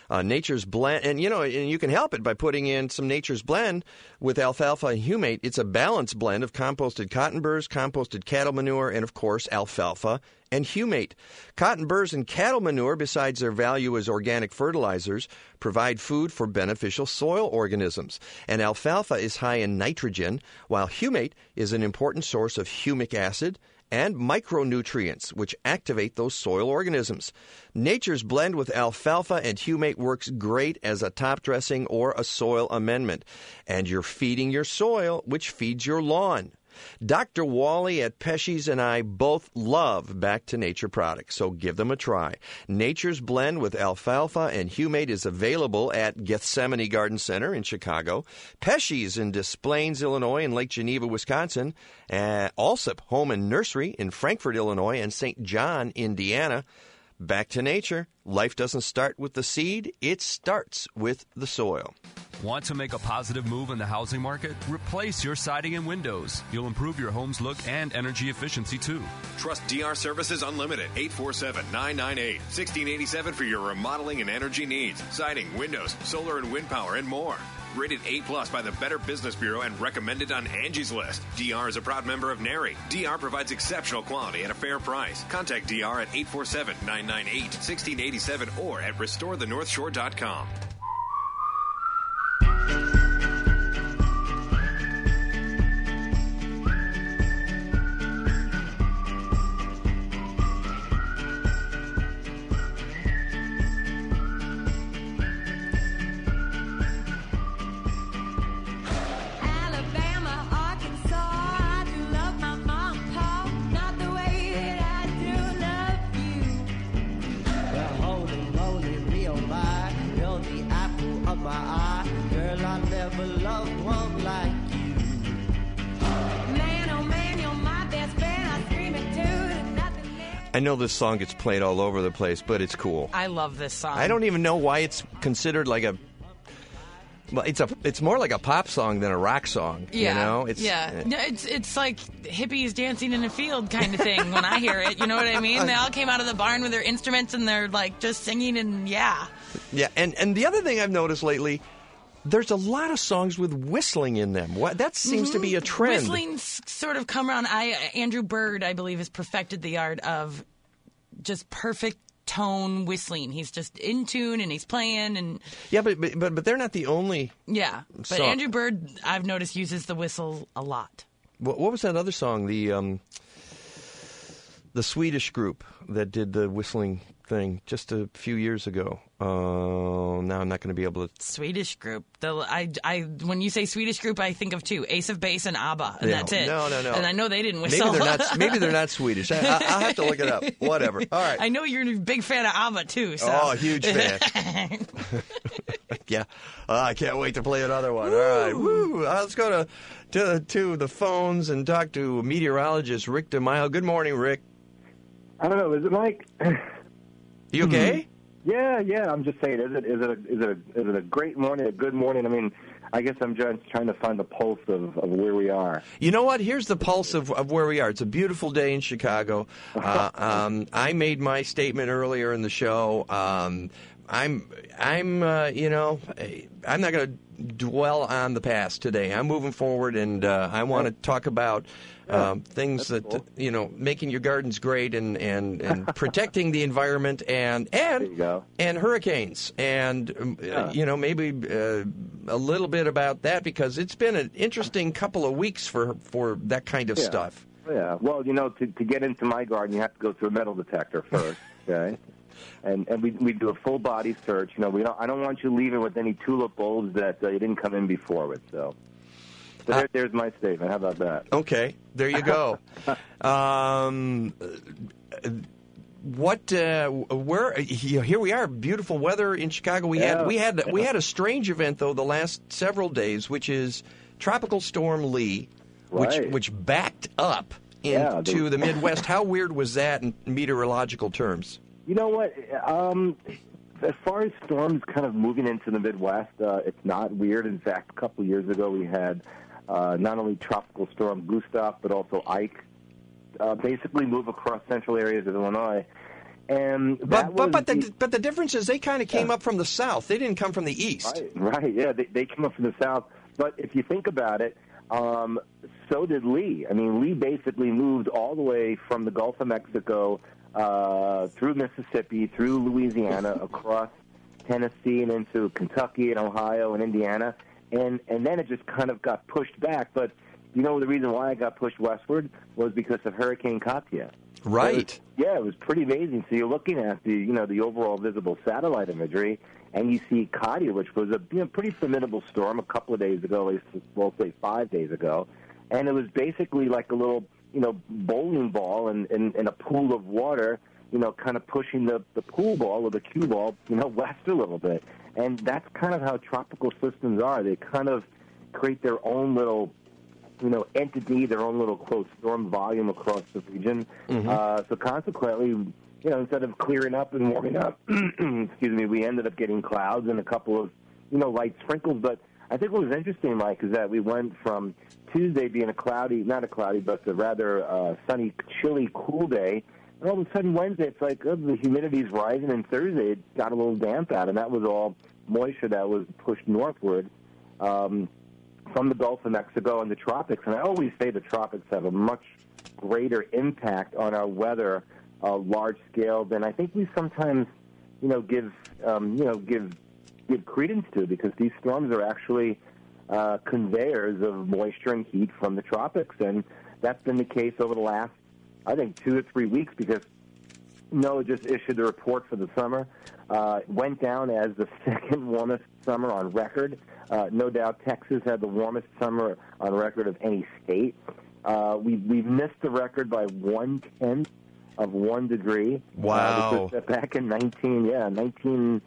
Uh, Nature's Blend, and you know, and you can help it by putting in some Nature's Blend with alfalfa and humate. It's a balanced blend of composted cotton burrs, composted cattle manure, and of course, alfalfa and humate. Cotton burrs and cattle manure, besides their value as organic fertilizers, provide food for beneficial soil organisms. And alfalfa is high in nitrogen, while humate is an important source of humic acid and micronutrients, which activate those soil organisms. Nature's Blend with alfalfa and humate works great as a top dressing or a soil amendment. And you're feeding your soil, which feeds your lawn. Doctor Wally at Pesci's and I both love Back to Nature products, so give them a try. Nature's Blend with alfalfa and humate is available at Gethsemane Garden Center in Chicago, Pesci's in Des Plaines, Illinois, and Lake Geneva, Wisconsin, uh, Alsip Home and Nursery in Frankfort, Illinois, and Saint John, Indiana. Back to Nature. Life doesn't start with the seed, it starts with the soil. Want to make a positive move in the housing market? Replace your siding and windows. You'll improve your home's look and energy efficiency, too. Trust D R Services Unlimited, eight four seven, nine nine eight, one six eight seven for your remodeling and energy needs. Siding, windows, solar and wind power, and more. Rated A plus by the Better Business Bureau and recommended on Angie's List. D R is a proud member of NARI. D R provides exceptional quality at a fair price. Contact D R at eight four seven, nine nine eight, one six eight seven or at restore the north shore dot com. I know this song gets played all over the place, but it's cool. I love this song. I don't even know why it's considered like a. Well, it's a. It's more like a pop song than a rock song. Yeah, you know. It's, yeah. No, it's it's like hippies dancing in a field kind of thing when I hear it. You know what I mean? They all came out of the barn with their instruments and they're like just singing and yeah. Yeah, and and the other thing I've noticed lately. There's a lot of songs with whistling in them. What, that seems mm-hmm. to be a trend. Whistling's sort of come around. I Andrew Bird, I believe, has perfected the art of just perfect tone whistling. He's just in tune and he's playing and yeah, but but but, but they're not the only. Yeah, but song. Andrew Bird, I've noticed, uses the whistle a lot. What, what was that other song? The um, the Swedish group that did the whistling thing just a few years ago. Uh, now I'm not going to be able to. Swedish group. The, I, I, when you say Swedish group, I think of two: Ace of Base and ABBA, and no, that's it. No, no, no. And I know they didn't whistle. Maybe they're not. Maybe they're not Swedish. I, I, I'll have to look it up. Whatever. All right. I know you're a big fan of ABBA too. So. Oh, huge fan. Yeah. Uh, I can't wait to play another one. Woo. All right. Woo. Uh, let's go to, to to the phones and talk to meteorologist Rick DeMille. Good morning, Rick. I don't know. Is it Mike? You okay? Yeah, yeah. I'm just saying, is it is it a, is it a, is it a great morning, a good morning? I mean, I guess I'm just trying to find the pulse of, of where we are. You know what? Here's the pulse of, of where we are. It's a beautiful day in Chicago. Uh, um, I made my statement earlier in the show. Um, I'm I'm uh, you know I'm not going to dwell on the past today. I'm moving forward, and uh, I want to talk about. Um, things That's that cool. you know, making your gardens great and, and, and protecting the environment and and and hurricanes and um, yeah. uh, you know maybe uh, a little bit about that because it's been an interesting couple of weeks for for that kind of yeah. stuff. Yeah. Well, you know, to to get into my garden, you have to go through a metal detector first. Okay. And and we we do a full body search. You know, we don't. I don't want you leaving with any tulip bulbs that uh, you didn't come in before with. So. So there, there's my statement. How about that? Okay, there you go. um, what? Uh, where? Here we are. Beautiful weather in Chicago. We yeah. had we had we had a strange event though the last several days, which is Tropical Storm Lee, which right. which backed up into yeah, the Midwest. How weird was that in meteorological terms? You know what? Um, as far as storms kind of moving into the Midwest, uh, it's not weird. In fact, a couple of years ago we had. Uh, not only Tropical Storm Gustav, but also Ike, uh, basically move across central areas of Illinois. And but but but the, the but the difference is they kind of came yeah. up from the south. They didn't come from the east. Right, right. Yeah, they, they came up from the south. But if you think about it, um, so did Lee. I mean, Lee basically moved all the way from the Gulf of Mexico uh, through Mississippi, through Louisiana, across Tennessee, and into Kentucky and Ohio and Indiana. And, and then it just kind of got pushed back. But you know the reason why it got pushed westward was because of Hurricane Katia. Right. It was, yeah, it was pretty amazing. So you're looking at the, you know, the overall visible satellite imagery, and you see Katia, which was a you know, pretty formidable storm a couple of days ago, at least, we'll say five days ago, and it was basically like a little, you know, bowling ball in, in, in a pool of water, you know, kind of pushing the, the pool ball or the cue ball, you know, west a little bit. And that's kind of how tropical systems are. They kind of create their own little, you know, entity, their own little, quote, storm volume across the region. Mm-hmm. Uh, so consequently, you know, instead of clearing up and warming up, excuse me, we ended up getting clouds and a couple of, you know, light sprinkles. But I think what was interesting, Mike, is that we went from Tuesday being a cloudy, not a cloudy, but a rather uh, sunny, chilly, cool day. And all of a sudden Wednesday, it's like oh, the humidity's rising, and Thursday it got a little damp out, and that was all moisture that was pushed northward. Um from the Gulf of Mexico and the tropics. And I always say the tropics have a much greater impact on our weather, uh, large scale, than I think we sometimes, you know, give, um, you know, give give credence to, because these storms are actually uh, conveyors of moisture and heat from the tropics. And that's been the case over the last, I think, two or three weeks, because NOAA just issued the report for the summer. Uh, it went down as the second warmest summer on record. Uh, no doubt Texas had the warmest summer on record of any state. Uh, we, we've missed the record by one-tenth of one degree. Wow. Uh, this was back in nineteen, yeah, nineteen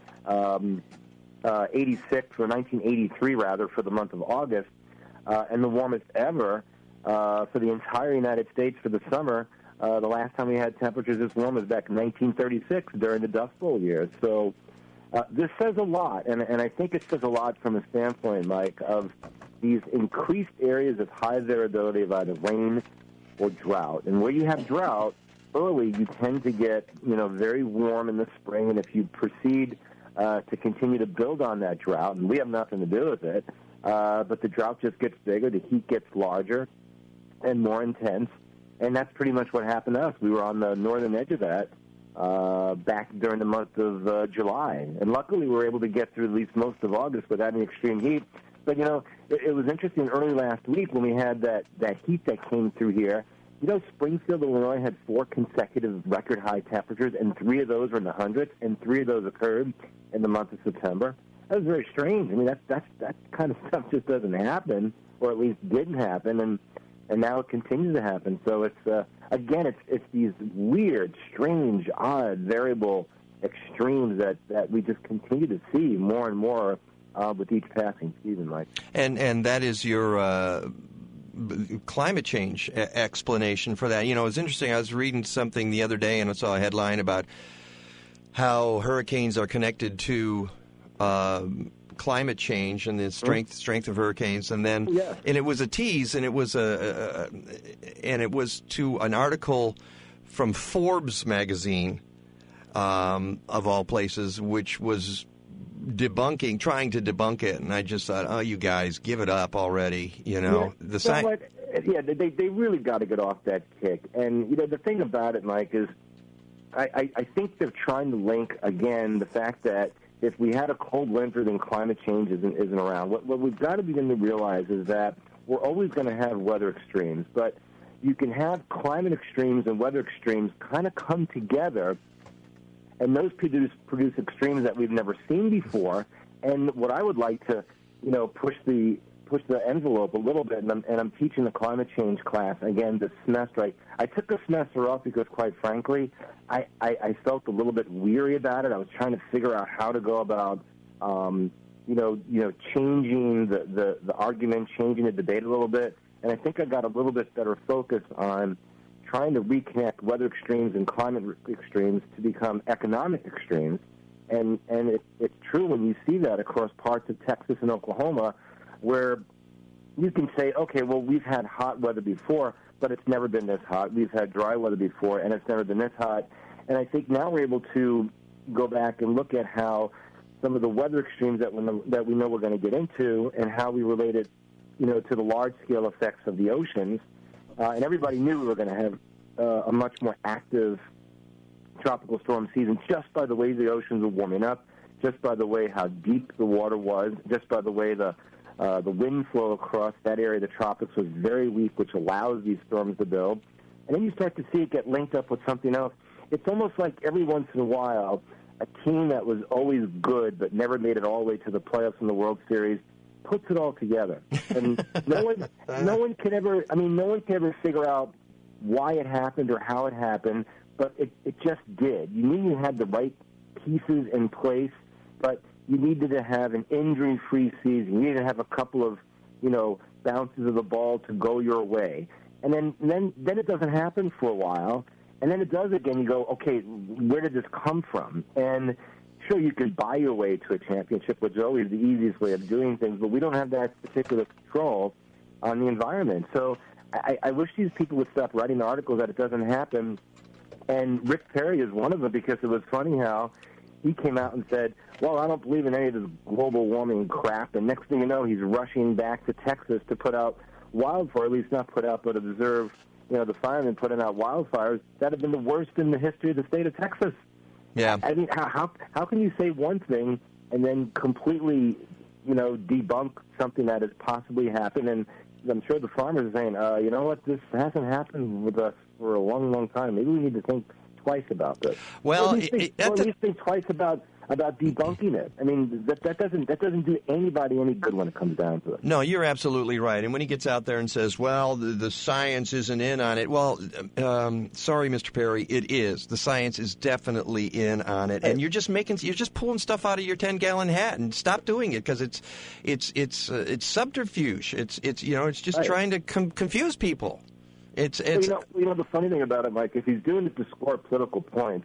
eighty-six or nineteen eighty-three, rather, for the month of August. Uh, and the warmest ever uh, for the entire United States for the summer. Uh, the last time we had temperatures this warm was back in nineteen thirty-six during the Dust Bowl years. So uh, this says a lot, and, and I think it says a lot from a standpoint, Mike, of these increased areas of high variability of either rain or drought. And where you have drought, early you tend to get, you know, very warm in the spring, and if you proceed uh, to continue to build on that drought, and we have nothing to do with it, uh, but the drought just gets bigger, the heat gets larger and more intense. And that's pretty much what happened to us. We were on the northern edge of that uh, back during the month of uh, July. And luckily we were able to get through at least most of August without any extreme heat. But, you know, it, it was interesting early last week when we had that, that heat that came through here. You know, Springfield, Illinois had four consecutive record-high temperatures, and three of those were in the hundreds, and three of those occurred in the month of September. That was very strange. I mean, that, that's, that kind of stuff just doesn't happen, or at least didn't happen. And And now it continues to happen. So it's, uh, again, it's it's these weird, strange, odd, variable extremes that, that we just continue to see more and more uh, with each passing season, Mike. And and that is your uh, climate change explanation for that. You know, it's interesting. I was reading something the other day, and I saw a headline about how hurricanes are connected to Uh, climate change and the strength strength of hurricanes, and then yeah. and it was a tease, and it was a, a, a and it was to an article from Forbes magazine, um, of all places, which was debunking, trying to debunk it, and I just thought, oh, you guys, give it up already, you know. Yeah. The sci- well, yeah, they they really got to get off that kick, and you know the thing about it, Mike, is I, I, I think they're trying to link again the fact that if we had a cold winter, then climate change isn't, isn't around. What, what we've got to begin to realize is that we're always going to have weather extremes, but you can have climate extremes and weather extremes kind of come together, and those produce produce extremes that we've never seen before. And what I would like to, you know, push the push the envelope a little bit, and I'm, and I'm teaching the climate change class again this semester. I, I took the semester off because, quite frankly, I, I, I felt a little bit weary about it. I was trying to figure out how to go about, um, you know, you know, changing the, the, the argument, changing the debate a little bit. And I think I got a little bit better focus on trying to reconnect weather extremes and climate extremes to become economic extremes. And and it, it's true when you see that across parts of Texas and Oklahoma, where you can say, okay, well, we've had hot weather before, but it's never been this hot. We've had dry weather before, and it's never been this hot. And I think now we're able to go back and look at how some of the weather extremes that we know, that we know we're going to get into and how we relate it, you know, to the large-scale effects of the oceans. Uh, and everybody knew we were going to have uh, a much more active tropical storm season just by the way the oceans were warming up, just by the way how deep the water was, just by the way the uh, the wind flow across that area of the tropics was very weak, which allows these storms to build. And then you start to see it get linked up with something else. It's almost like every once in a while, a team that was always good but never made it all the way to the playoffs in the World Series puts it all together. And no one, no one can ever, I mean, no one can ever figure out why it happened or how it happened, but it, it just did. You knew you had the right pieces in place, but you needed to have an injury-free season. You needed to have a couple of, you know, bounces of the ball to go your way. And then, and then, then it doesn't happen for a while, and then it does again. You go, okay, where did this come from? And sure, you can buy your way to a championship, which is always the easiest way of doing things, but we don't have that particular control on the environment. So I, I wish these people would stop writing articles that it doesn't happen. And Rick Perry is one of them, because it was funny how he came out and said, well, I don't believe in any of this global warming crap. And next thing you know, he's rushing back to Texas to put out wildfire, at least not put out, but observe, you know, the firemen putting out wildfires that have been the worst in the history of the state of Texas. Yeah. I mean, how, how, how can you say one thing and then completely, you know, debunk something that has possibly happened? And I'm sure the farmers are saying, uh, you know what, this hasn't happened with us for a long, long time. Maybe we need to think twice about this. Well, or at least think, it, or at least think twice about about debunking it. I mean, that that doesn't that doesn't do anybody any good when it comes down to it. No, you're absolutely right. And when he gets out there and says, well, the, the science isn't in on it, well, um, sorry, Mister Perry, it is. The science is definitely in on it. And you're just making, you're just pulling stuff out of your ten-gallon hat, and stop doing it, because it's it's it's uh, it's subterfuge. It's it's you know, it's just right. trying to com- confuse people. It's it's well, you know, you know the funny thing about it, Mike, if he's doing it to score political points,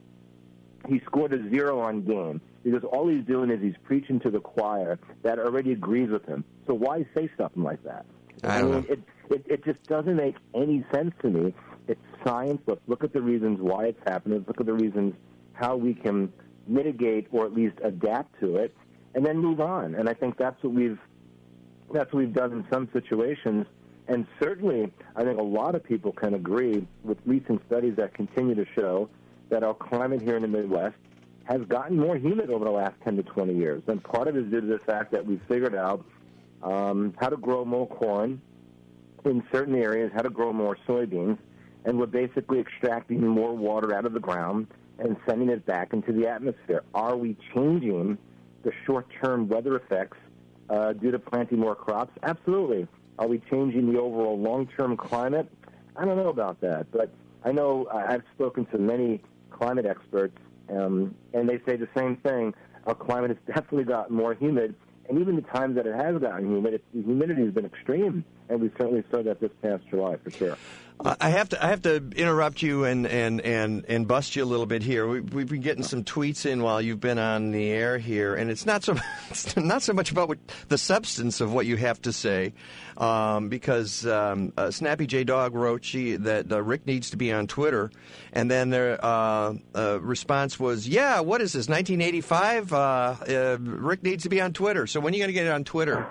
he scored a zero on game, because all he's doing is he's preaching to the choir that already agrees with him. So why say something like that? I don't mean, know. It, it, it just doesn't make any sense to me. It's science. Let's look at the reasons why it's happening. Let's look at the reasons how we can mitigate or at least adapt to it, and then move on. And I think that's what we've that's what we've done in some situations. And certainly, I think a lot of people can agree with recent studies that continue to show that our climate here in the Midwest has gotten more humid over the last ten to twenty years. And part of it is due to the fact that we've figured out um, how to grow more corn in certain areas, how to grow more soybeans, and we're basically extracting more water out of the ground and sending it back into the atmosphere. Are we changing the short-term weather effects uh, due to planting more crops? Absolutely. Are we changing the overall long-term climate? I don't know about that, but I know I've spoken to many climate experts, um, and they say the same thing. Our climate has definitely gotten more humid, and even the times that it has gotten humid, it, the humidity has been extreme, and we certainly saw that this past July, for sure. I have to I have to interrupt you and, and, and, and bust you a little bit here. We, we've been getting some tweets in while you've been on the air here, and it's not so it's not so much about what, the substance of what you have to say, um, because um, uh, Snappy J Dog wrote she that uh, Rick needs to be on Twitter, and then their uh, uh, response was, yeah, what is this, nineteen eighty-five? Uh, uh, Rick needs to be on Twitter. So when are you going to get it on Twitter?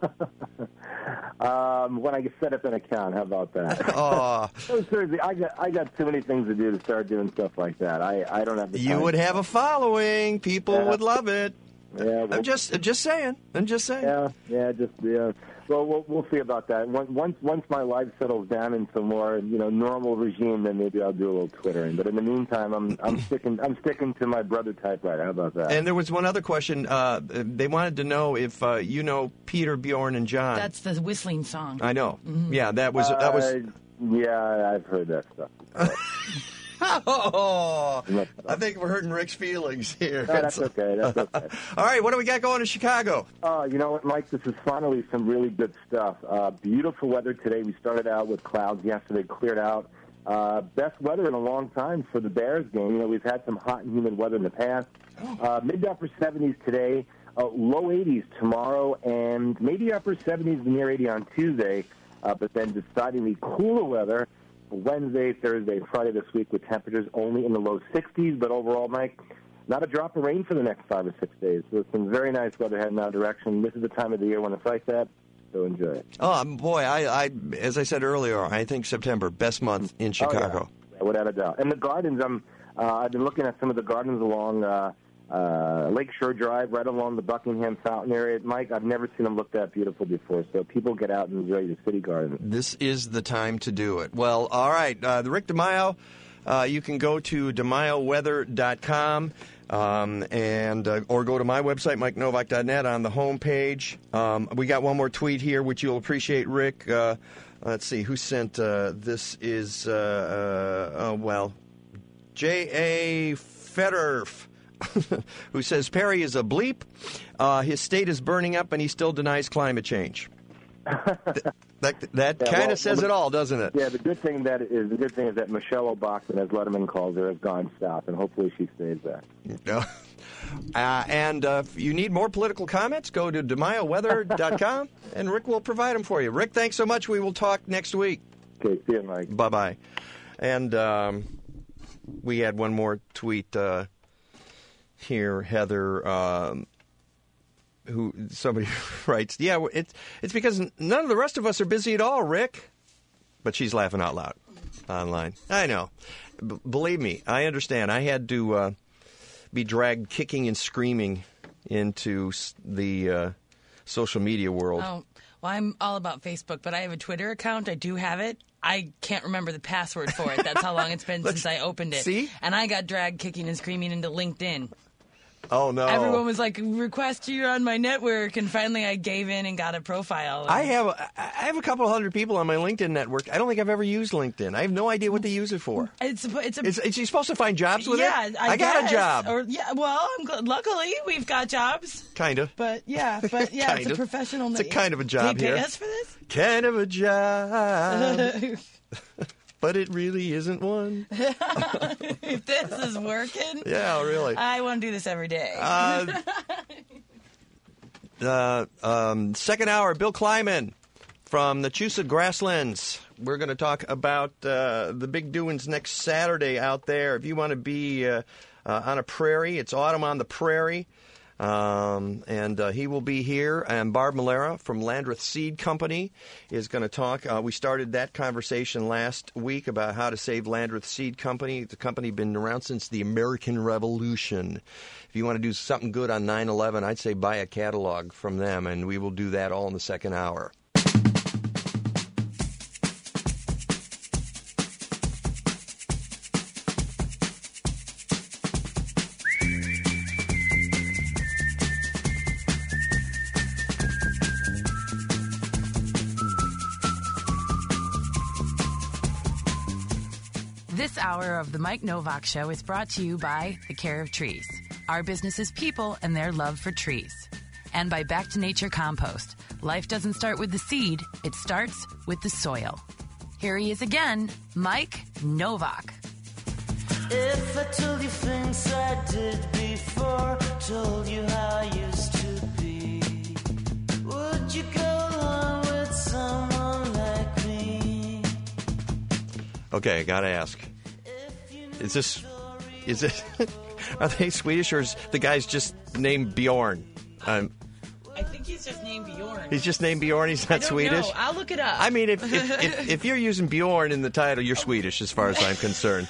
Um, when I set up an account, how about that? Oh, no, seriously, I got I got too many things to do to start doing stuff like that. I, I don't have the time. You would have a following. People yeah. would love it. Yeah, well, I'm just just saying. I'm just saying. Yeah, yeah, just yeah. Well, we'll we'll see about that. Once once my life settles down into more you know normal regime, then maybe I'll do a little twittering. But in the meantime, I'm I'm sticking I'm sticking to my brother typewriter. How about that? And there was one other question. Uh, they wanted to know if uh, you know Peter, Bjorn, and John. That's the whistling song. I know. Mm-hmm. Yeah, that was that was. Uh, yeah, I've heard that stuff. Oh, I think we're hurting Rick's feelings here. No, that's okay. That's okay. All right, what do we got going in Chicago? Uh, you know what, Mike? This is finally some really good stuff. Uh, beautiful weather today. We started out with clouds yesterday, cleared out. Uh, best weather in a long time for the Bears game. You know, we've had some hot and humid weather in the past. Uh, mid to upper seventies today, uh, low eighties tomorrow, and maybe upper seventies to near eighty on Tuesday. Uh, but then decidedly cooler weather Wednesday, Thursday, Friday this week with temperatures only in the low sixties. But overall, Mike, not a drop of rain for the next five or six days. So it's some very nice weather heading our direction. This is the time of the year when it's like that, so enjoy it. Oh, boy, I, I as I said earlier, I think September, best month in Chicago. Oh, yeah. Without a doubt. And the gardens, I'm, uh, I've been looking at some of the gardens along uh, uh, Lakeshore Drive, right along the Buckingham Fountain area. Mike, I've never seen them look that beautiful before, so people get out and enjoy the city gardens. This is the time to do it. Well, all right, uh, the Rick DeMaio, uh, you can go to DeMaio Weather dot com. Um, and uh, or go to my website, Mike Novak dot net, on the home page. Um, we got one more tweet here, which you'll appreciate, Rick. Uh, let's see, who sent uh, this is, uh, uh, uh, well, J A. Federf, who says, Perry is a bleep. Uh, his state is burning up, and he still denies climate change. Th- that that yeah, kind of well, says well, it all, doesn't it? Yeah, the good thing that is the good thing is that Michelle Obachman, as Letterman calls her, has gone south, and hopefully she stays there. Uh, and uh, if you need more political comments, go to DeMaio Weather dot com, and Rick will provide them for you. Rick, thanks so much. We will talk next week. Okay, see you, Mike. Bye-bye. And um, we had one more tweet uh, here, Heather, um, who somebody writes, yeah, it's, it's because none of the rest of us are busy at all, Rick. But she's laughing out loud online. I know. B- believe me, I understand. I had to uh, be dragged kicking and screaming into the uh, social media world. Oh, well, I'm all about Facebook, but I have a Twitter account. I do have it. I can't remember the password for it. That's how long it's been since I opened it. See? And I got dragged kicking and screaming into LinkedIn. Oh, no. Everyone was like, request you on my network, and finally I gave in and got a profile. I have I have a couple hundred people on my LinkedIn network. I don't think I've ever used LinkedIn. I have no idea what to use it for. It's it's a, Is, is she supposed to find jobs with yeah, it? I, I got guess. a job. Or yeah, well, I'm gl- luckily we've got jobs. Kind of. But yeah, but yeah, it's Kind a of. professional. It's a kind of a job They pay here. us for this? Kind of a job. But it really isn't one. If this is working, Yeah, really. I want to do this every day. Uh, uh, um, second hour, Bill Kleiman from the Chusa Grasslands. We're going to talk about uh, the big doings next Saturday out there. If you want to be uh, uh, on a prairie, it's autumn on the prairie. Um, and uh, he will be here. And Barb Malera from Landreth Seed Company is going to talk. Uh, we started that conversation last week about how to save Landreth Seed Company. The company been around since the American Revolution. If you want to do something good on nine eleven, I'd say buy a catalog from them, and we will do that all in the second hour. This hour of the Mike Novak Show is brought to you by The Care of Trees, our business's people and their love for trees. And by Back to Nature Compost. Life doesn't start with the seed, it starts with the soil. Here he is again, Mike Novak. If I told you things I did before, told you how I used to be, would you go along with someone like me? Okay, I gotta ask. Is this, is it, are they Swedish, or is the guy's just named Bjorn? Um, I think he's just named Bjorn. he's just named Bjorn, he's I not don't Swedish? know. I'll look it up. I mean, if, if, if, if you're using Bjorn in the title, you're Swedish as far as I'm concerned.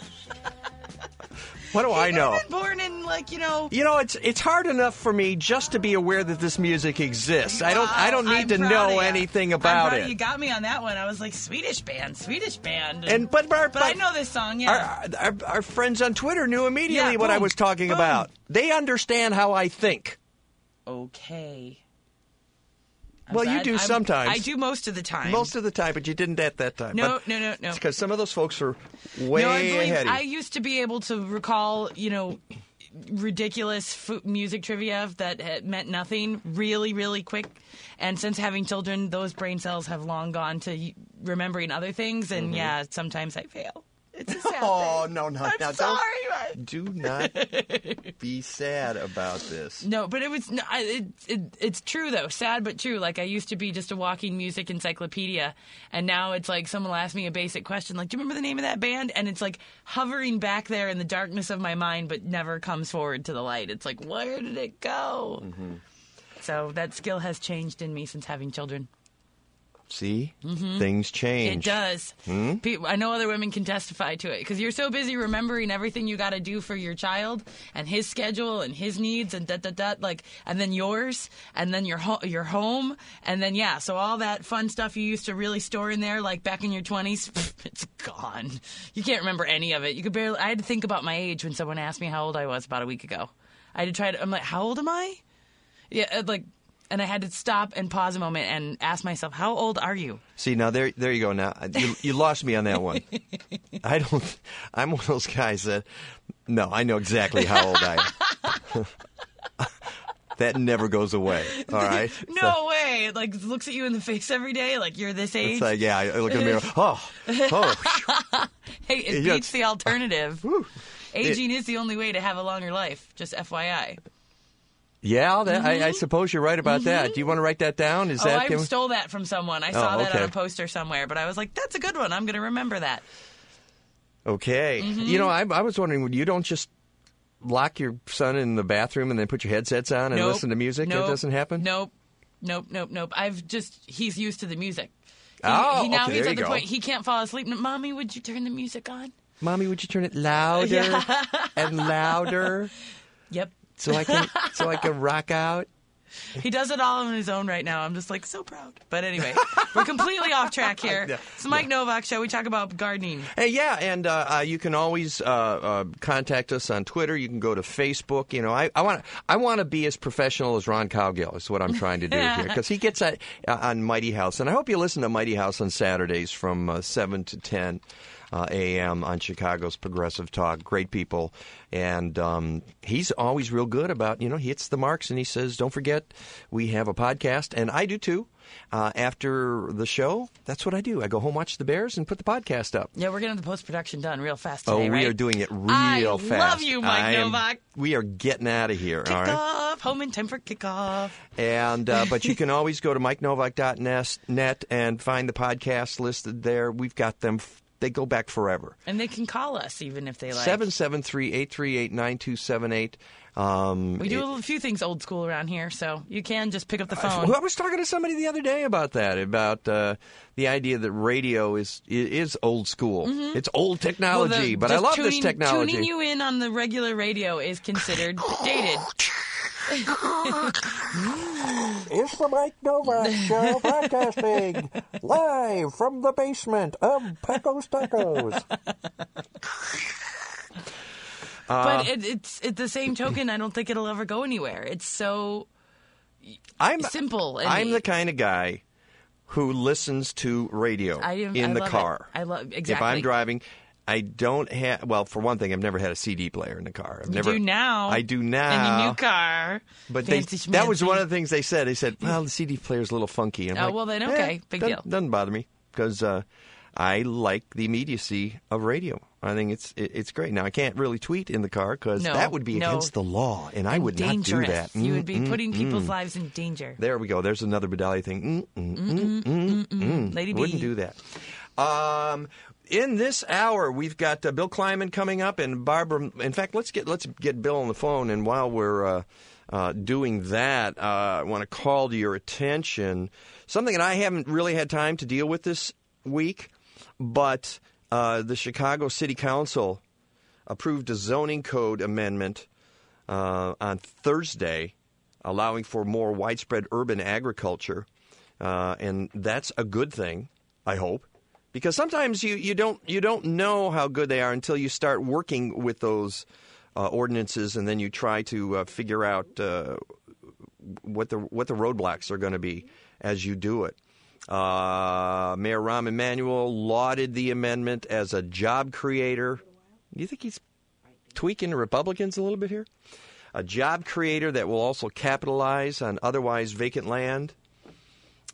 What do I know? Been born in, like, you know... You know, it's it's hard enough for me just to be aware that this music exists. I don't I don't need I'm to proud know of ya. anything I'm about proud it. of You got me on that one. I was like, Swedish band, Swedish band. And but but, but I know this song, yeah. Our, our, our friends on Twitter knew immediately Yeah, what I boom, was talking boom. about. They understand how I think. Okay. I'm Well, you glad- do I'm- sometimes. I do most of the time. Most of the time, but you didn't at that time. No, But no, no, no. It's because some of those folks are way no, I believe ahead of I you. used to be able to recall, you know, ridiculous fu- music trivia that had meant nothing really, really quick. And since having children, those brain cells have long gone to y- remembering other things. And Mm-hmm. yeah, sometimes I fail. It's It's a sad Oh, thing. no, no. I'm now, sorry. Don't, do not be sad about this. No, but it was no, I- it, it, it's true though, sad but true. Like I used to be just a walking music encyclopedia, and now it's like someone will ask me a basic question, like, "Do you remember the name of that band?" And it's like hovering back there in the darkness of my mind, but never comes forward to the light. It's like, where did it go? Mm-hmm. So that skill has changed in me since having children. See? Mhm. Things change. It does. Hmm? Pe- I know other women can testify to it because you're so busy remembering everything you got to do for your child and his schedule and his needs and da da da, like, and then yours and then your ho- your home and then yeah, so all that fun stuff you used to really store in there, like back in your twenties, it's gone. You can't remember any of it. You could barely. I had to think about my age when someone asked me how old I was about a week ago. I had to try to. I'm like, how old am I? Yeah, like. And I had to stop and pause a moment and ask myself, how old are you? See, now there there you go. Now, you, you lost me on that one. I don't, I'm one of those guys that, no, I know exactly how old I am. That never goes away, all right? No So, way. It, like, looks at you in the face every day, like you're this age. it's like, yeah, I look in the mirror, oh, oh. Hey, it Yeah, beats the alternative. Aging It- is the only way to have a longer life, just F Y I. Yeah, that, I, I suppose you're right about that. Do you want to write that down? Is oh, that I Kim? stole that from someone. I saw Oh, that on okay. a poster somewhere, but I was like, that's a good one. I'm going to remember that. Okay. Mhm. You know, I, I was wondering, you don't just lock your son in the bathroom and then put your headsets on and Nope. listen to music? Nope. That doesn't happen? Nope. Nope, nope, nope. I've just, he's used to the music. He, Oh, he, now okay, he's there at you the go. point he can't fall asleep. Mommy, would you turn the music on? Mommy, would you turn it louder Yeah. and louder Yep. so I can so I can rock out? He does it all on his own right now. I'm just like so proud. But anyway, we're completely off track here. Yeah. It's the Mike Novak Show. We talk about gardening. Hey, yeah, and uh, uh, you can always uh, uh, contact us on Twitter. You can go to Facebook. You know, I I want I want to be as professional as Ron Cowgill is what I'm trying to do here because he gets uh, on Mighty House, and I hope you listen to Mighty House on Saturdays from uh, seven to ten. Uh, a m on Chicago's Progressive Talk. Great people. And um, he's always real good about, you know, he hits the marks and he says, don't forget, we have a podcast. And I do too. Uh, after the show, that's what I do. I go home, watch the Bears, and put the podcast up. Yeah, we're getting the post-production done real fast Oh, today, we right? are doing it real I fast. love you, Mike I am- Novak. We are getting out of here. all right? Kickoff. Home in time for kickoff. And uh, but you can always go to mike novak dot net and find the podcast listed there. We've got them. F- they go back forever. And they can call us even if they like. seven seven three, eight three eight, nine two seven eight. Um, We do it- a few things old school around here, so you can just pick up the I, phone. I was talking to somebody the other day about that, about uh, the idea that radio is is old school. Mhm. It's old technology, Well, the- but I just love tuning, this technology. Tuning you in on the regular radio is considered dated. It's the Mike Novak Show broadcasting live from the basement of Paco's Tacos. But it, it's at the same token, I don't think it'll ever go anywhere. It's so I'm simple. and- I'm the kind of guy who listens to radio I am- in I the love it. car. I love- If exactly. I'm driving, I don't have. Well, for one thing, I've never had a C D player in the car. I've You never. do now. I do now. In your new car. But they, Fancy that was schmancy. one of the things they said. They said, "Well, the C D player's a little funky." And I'm Oh, like, well, then, "Eh, okay. Big doesn't- deal." Doesn't bother me because uh, I like the immediacy of radio. I think it's it, it's great. Now I can't really tweet in the car because No, that would be no. against the law, and I And would dangerous. not do that. You would be Mm, putting mm, people's mm. lives in danger. There we go. There's another Bedalia thing. Mm, mm, mm, mm, mm. Lady B. Wouldn't do that. Um, in this hour, we've got uh, Bill Kleiman coming up, and Barbara. In fact, let's get let's get Bill on the phone. And while we're uh, uh, doing that, uh, I want to call to your attention something that I haven't really had time to deal with this week, but uh, the Chicago City Council approved a zoning code amendment uh, on Thursday, allowing for more widespread urban agriculture, uh, and that's a good thing, I hope, because sometimes you, you don't you don't know how good they are until you start working with those uh, ordinances, and then you try to uh, figure out uh, what the what the roadblocks are going to be as you do it. Uh, Mayor Rahm Emanuel lauded the amendment as a job creator. Do you think he's tweaking the Republicans a little bit here? A job creator that will also capitalize on otherwise vacant land.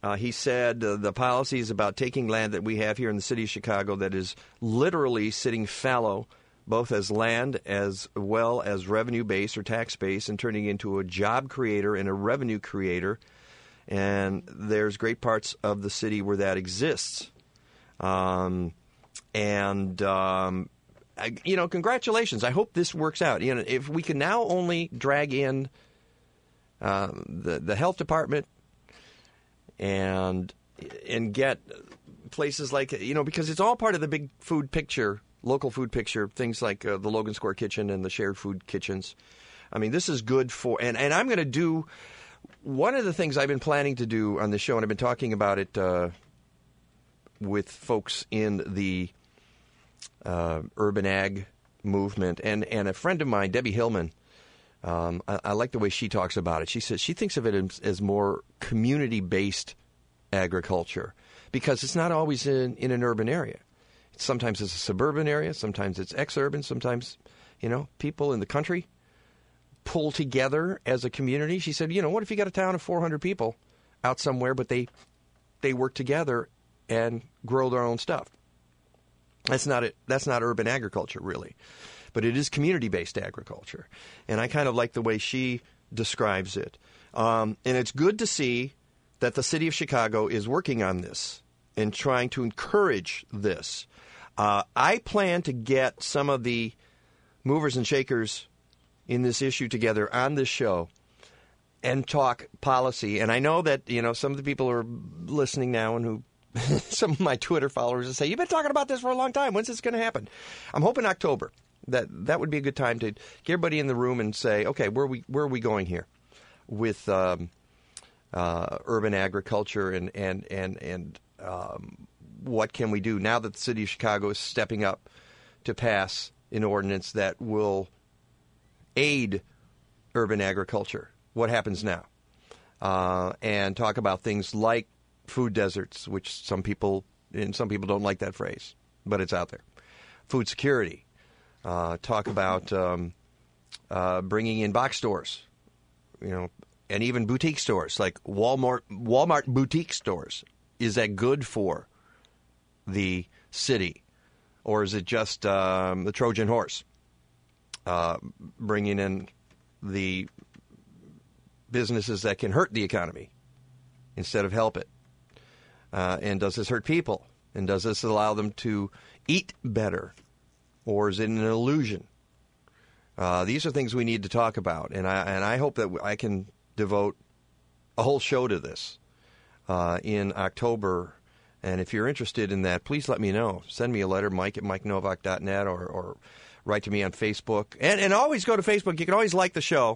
Uh, he said uh, the policy is about taking land that we have here in the city of Chicago that is literally sitting fallow, both as land as well as revenue base or tax base, and turning into a job creator and a revenue creator. And there's great parts of the city where that exists. Um, and, um, I, you know, congratulations. I hope this works out. You know, if we can now only drag in uh, the the health department and and get places like, you know, because it's all part of the big food picture, local food picture, things like uh, the Logan Square Kitchen and the shared food kitchens. I mean, this is good for, and, and I'm going to do, one of the things I've been planning to do on the show, and I've been talking about it uh, with folks in the uh, urban ag movement, and, and a friend of mine, Debbie Hillman, Um, I, I like the way she talks about it. She says she thinks of it as, as more community-based agriculture because it's not always in, in an urban area. Sometimes it's a suburban area. Sometimes it's ex-urban. Sometimes, you know, people in the country pull together as a community. She said, you know, what if you got a town of four hundred people out somewhere, but they they work together and grow their own stuff? That's not it. That's not urban agriculture, really. But it is community-based agriculture. And I kind of like the way she describes it. Um, and it's good to see that the city of Chicago is working on this and trying to encourage this. Uh, I plan to get some of the movers and shakers in this issue together on this show and talk policy. And I know that, you know, some of the people who are listening now and who some of my Twitter followers will say, you've been talking about this for a long time. When's this going to happen? I'm hoping October. That that would be a good time to get everybody in the room and say, okay, where are we where are we going here with um, uh, urban agriculture and and and and um, what can we do now that the city of Chicago is stepping up to pass an ordinance that will aid urban agriculture? What happens now? Uh, and talk about things like food deserts, which some people and some people don't like that phrase, but it's out there. Food security. Uh, talk about um, uh, bringing in box stores, you know, and even boutique stores like Walmart. Walmart boutique stores. Is that good for the city, or is it just um, the Trojan horse? Uh, bringing in the businesses that can hurt the economy instead of help it. Uh, and does this hurt people? And does this allow them to eat better? Or is it an illusion? Uh, these are things we need to talk about, and I and I hope that I can devote a whole show to this uh, in October. And if you're interested in that, please let me know. Send me a letter, Mike at mike novak dot net, or, or write to me on Facebook. And and always go to Facebook. You can always like the show.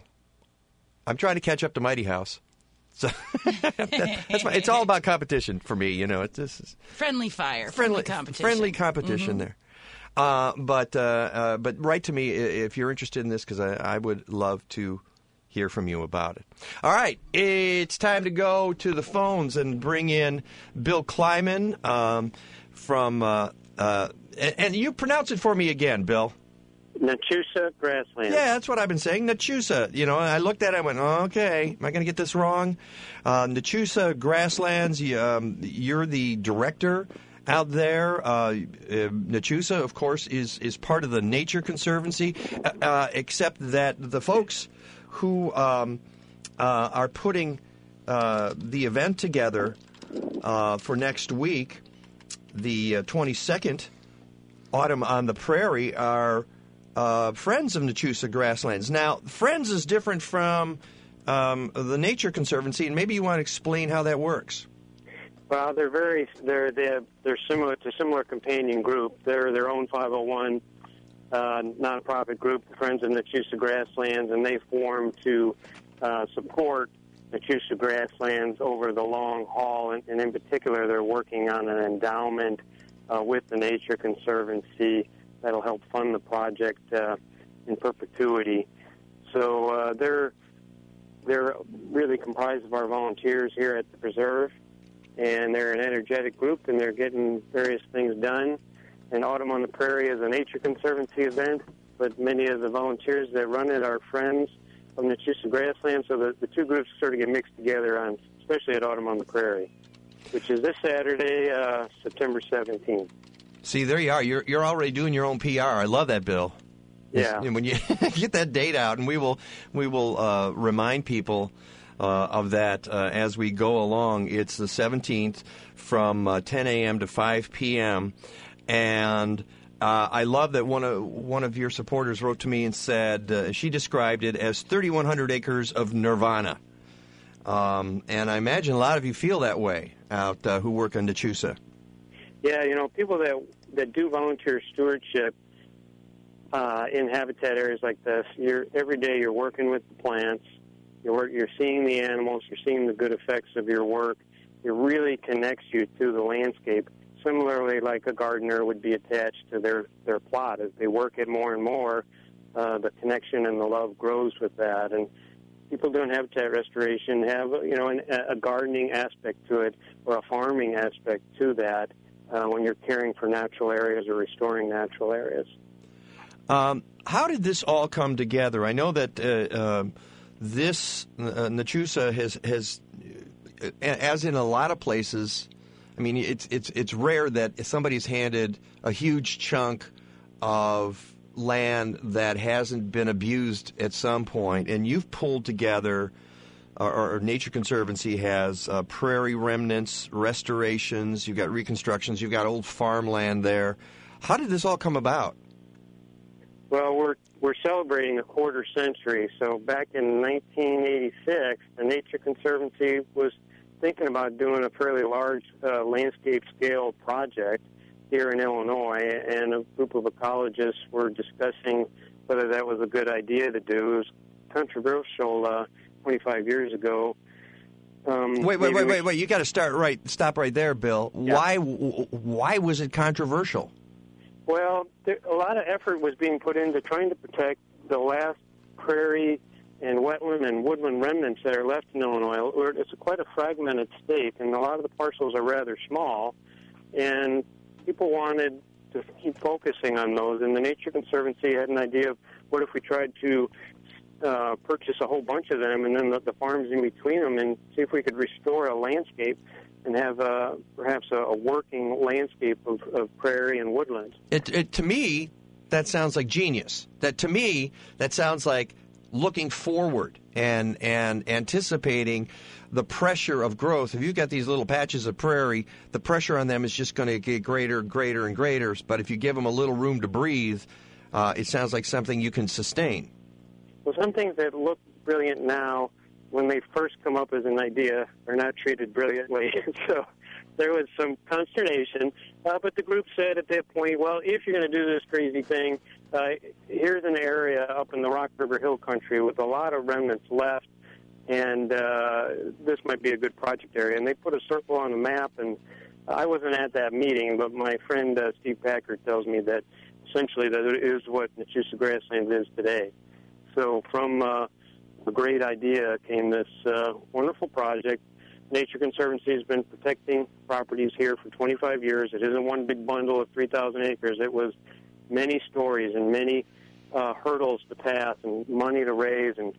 I'm trying to catch up to Mighty House. So that, that's my, it's all about competition for me, you know. It's just friendly fire, friendly, friendly competition, friendly competition mm-hmm. there. Uh, but uh, uh, but write to me if you're interested in this, because I, I would love to hear from you about it. All right, it's time to go to the phones and bring in Bill Kleiman um, from, uh, uh, and, and you pronounce it for me again, Bill. Nachusa Grasslands. Yeah, that's what I've been saying, Nachusa. You know, I looked at it and went, oh, okay, am I going to get this wrong? Uh, Nachusa Grasslands, you, um, you're the director out there. Uh, uh, Nachusa, of course, is, is part of the Nature Conservancy, uh, uh, except that the folks who um, uh, are putting uh, the event together uh, for next week, the uh, twenty-second, Autumn on the Prairie, are uh, Friends of Nachusa Grasslands. Now, Friends is different from um, the Nature Conservancy, and maybe you want to explain how that works. Well, they're very they're they're, they're similar. It's a similar companion group. They're their own five oh one uh, nonprofit group, the Friends of Nachusa Grasslands, and they formed to uh, support Nachusa Grasslands over the long haul. And, and in particular, they're working on an endowment uh, with the Nature Conservancy that'll help fund the project uh, in perpetuity. So uh, they're they're really comprised of our volunteers here at the preserve. And they're an energetic group, and they're getting various things done. And Autumn on the Prairie is a Nature Conservancy event, but many of the volunteers that run it are friends of Nachusa Grasslands, so the, the two groups sort of get mixed together, on, especially at Autumn on the Prairie. which is this Saturday, uh, September seventeenth. See, there you are. You're you're already doing your own P R. I love that, Bill. Yeah. And when you get that date out, and we will we will uh, remind people uh, of that uh, as we go along. It's the seventeenth from uh, ten a.m. to five p.m. And uh, I love that one of one of your supporters wrote to me and said uh, she described it as thirty-one hundred acres of nirvana. Um, and I imagine a lot of you feel that way out uh, who work on Nachusa. Yeah, you know, people that that do volunteer stewardship uh, in habitat areas like this, you're every day you're working with the plants, you're work, you're seeing the animals, you're seeing the good effects of your work. It really connects you to the landscape. Similarly, like a gardener would be attached to their their plot as they work it more and more. Uh, the connection and the love grows with that, and people doing habitat restoration have you know an, a gardening aspect to it or a farming aspect to that. Uh, when you're caring for natural areas or restoring natural areas. Um, how did this all come together? I know that uh, uh, this uh, Nachusa has, has, uh, as in a lot of places, I mean, it's it's it's rare that somebody's handed a huge chunk of land that hasn't been abused at some point, and you've pulled together. Or, or Nature Conservancy has uh, prairie remnants, restorations, you've got reconstructions, you've got old farmland there. How did this all come about? Well, we're we're celebrating a quarter century. So back in nineteen eighty-six, the Nature Conservancy was thinking about doing a fairly large uh, landscape-scale project here in Illinois, and a group of ecologists were discussing whether that was a good idea to do. It was controversial uh, twenty-five years ago. Um, wait, wait, wait, we... wait, wait! You got to start right. Stop right there, Bill. Yeah. Why? Why was it controversial? Well, there, a lot of effort was being put into trying to protect the last prairie and wetland and woodland remnants that are left in Illinois. It's a quite a fragmented state, and a lot of the parcels are rather small, and people wanted to keep focusing on those. And the Nature Conservancy had an idea of what if we tried to Uh, purchase a whole bunch of them, and then the, the farms in between them, and see if we could restore a landscape and have uh, perhaps a, a working landscape of, of prairie and woodland. It, it, to me, that sounds like genius. That to me, that sounds like looking forward and and anticipating the pressure of growth. If you've got these little patches of prairie, the pressure on them is just going to get greater and greater and greater. But if you give them a little room to breathe, uh, it sounds like something you can sustain. Well, some things that look brilliant now, when they first come up as an idea, are not treated brilliantly. So there was some consternation. Uh, but the group said at that point, well, if you're going to do this crazy thing, uh, here's an area up in the Rock River Hill country with a lot of remnants left, and uh, this might be a good project area. And they put a circle on the map, and I wasn't at that meeting, but my friend uh, Steve Packard tells me that essentially that it is what Nachusa Grasslands is today. So from uh, a great idea came this uh, wonderful project. Nature Conservancy has been protecting properties here for twenty-five years. It isn't one big bundle of three thousand acres. It was many stories and many uh, hurdles to pass and money to raise. And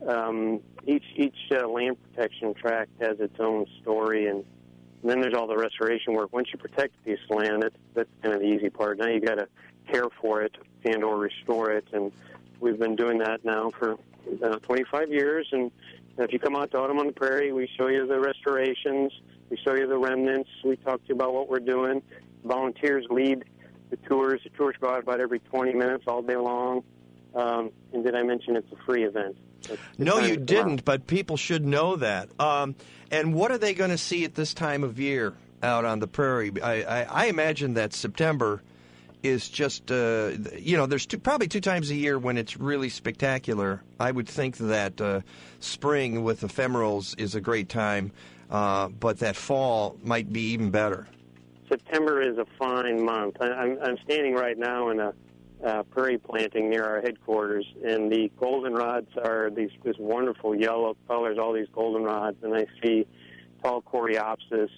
um, each each uh, land protection tract has its own story. And, and then there's all the restoration work. Once you protect a piece of land, that's, that's kind of the easy part. Now you got to care for it and or restore it. And we've been doing that now for uh, twenty-five years, and if you come out to Autumn on the Prairie, we show you the restorations, we show you the remnants, we talk to you about what we're doing. Volunteers lead the tours. The tours go out about every twenty minutes all day long. Um, and did I mention it's a free event? It's no, you didn't, but people should know that. Um, and what are they going to see at this time of year out on the prairie? I, I, I imagine that September is just, uh, you know, there's two, probably two times a year when it's really spectacular. I would think that uh, spring with ephemerals is a great time, uh, but that fall might be even better. September is a fine month. I, I'm, I'm standing right now in a uh, prairie planting near our headquarters, and the goldenrods are these this wonderful yellow colors, all these goldenrods, and I see tall coreopsis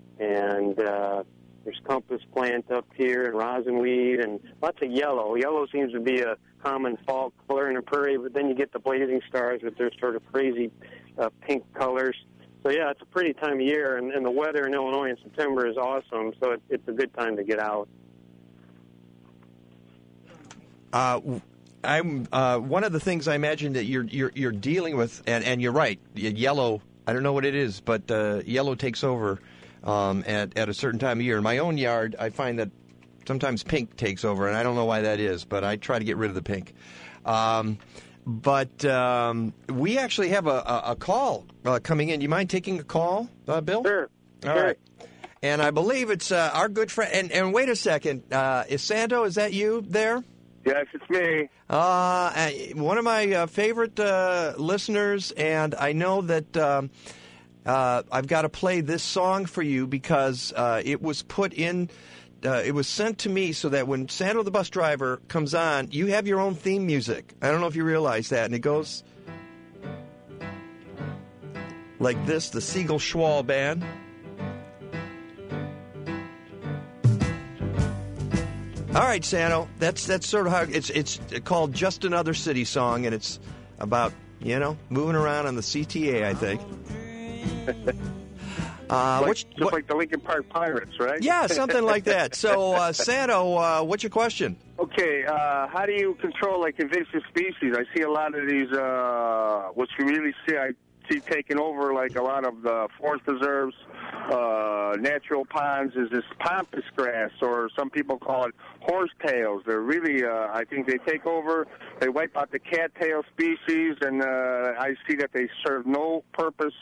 and uh, there's compass plant up here and rosinweed and lots of yellow. Yellow seems to be a common fall color in the prairie, but then you get the blazing stars with their sort of crazy uh, pink colors. So, yeah, it's a pretty time of year, and, and the weather in Illinois in September is awesome, so it, it's a good time to get out. Uh, I'm uh, one of the things I imagine that you're you're, you're dealing with, and, and you're right, yellow, I don't know what it is, but uh, yellow takes over um, at, at a certain time of year. In my own yard, I find that sometimes pink takes over, and I don't know why that is, but I try to get rid of the pink. Um, but um, we actually have a, a, a call uh, coming in. You mind taking a call, uh, Bill? Sure. All sure. right. And I believe it's uh, our good friend. And, and wait a second. Uh, is Santo, is that you there? Yes, it's me. Uh, one of my uh, favorite uh, listeners, and I know that um, uh, I've got to play this song for you because uh, it was put in, uh, it was sent to me so that when Santo the bus driver comes on, you have your own theme music. I don't know if you realize that, and it goes like this, the Siegel Schwall Band. All right, Santo. That's that's sort of how it's it's called Just Another City Song, and it's about, you know, moving around on the C T A, I think. uh, like, which, just what, like the Lincoln Park Pirates, right? Yeah, something like that. So, uh, Santo, uh, what's your question? Okay, uh, how do you control like invasive species? I see a lot of these. Uh, what you really see, I see taking over like a lot of the forest preserves. Uh, natural ponds is this pampas grass, or some people call it horsetails. They're really, uh, I think they take over, they wipe out the cattail species, and uh, I see that they serve no purpose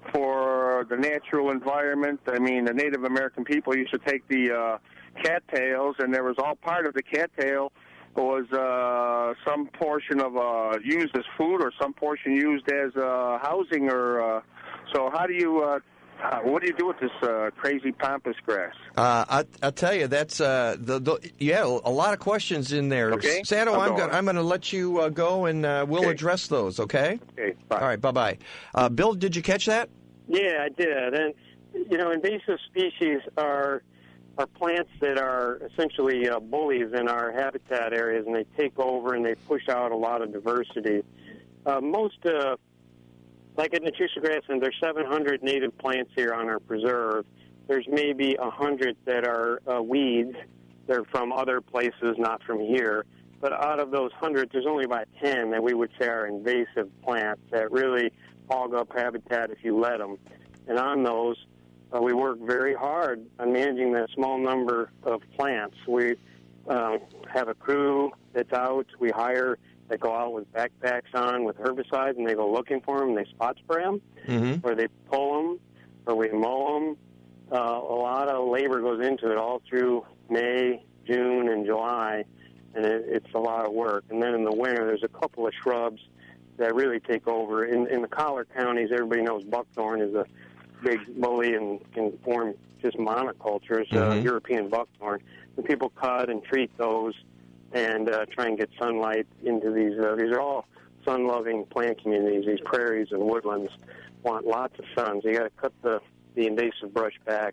for the natural environment. I mean, the Native American people used to take the uh, cattails, and there was all part of the cattail was uh, some portion of uh, used as food or some portion used as uh, housing. Or uh, so how do you... Uh, Uh, what do you do with this uh, crazy pampas grass? Uh, I, I'll tell you, that's uh, the, the yeah, a lot of questions in there. Okay. Santo, I'll I'm go going I'm going to let you uh, go, and uh, we'll okay. address those. Okay. Okay. Bye. All right. Bye bye. Uh, Bill, did you catch that? Yeah, I did. And, you know, invasive species are are plants that are essentially uh, bullies in our habitat areas, and they take over and they push out a lot of diversity. Uh, most uh Like at Nachusa Grassland, there's seven hundred native plants here on our preserve. There's maybe one hundred that are uh, weeds. They're from other places, not from here. But out of those one hundred, there's only about ten that we would say are invasive plants that really hog up habitat if you let them. And on those, uh, we work very hard on managing that small number of plants. We uh, have a crew that's out. We hire... They go out with backpacks on with herbicides, and they go looking for them, and they spot spray them, mm-hmm. or they pull them, or we mow them. Uh, a lot of labor goes into it all through May, June, and July, and it, it's a lot of work. And then in the winter, there's a couple of shrubs that really take over. In, in the collar counties, everybody knows buckthorn is a big bully and can form just monocultures, mm-hmm. uh, European buckthorn. And people cut and treat those and uh, try and get sunlight into these. Uh, these are all sun-loving plant communities. These prairies and woodlands want lots of sun, so you got to cut the, the invasive brush back.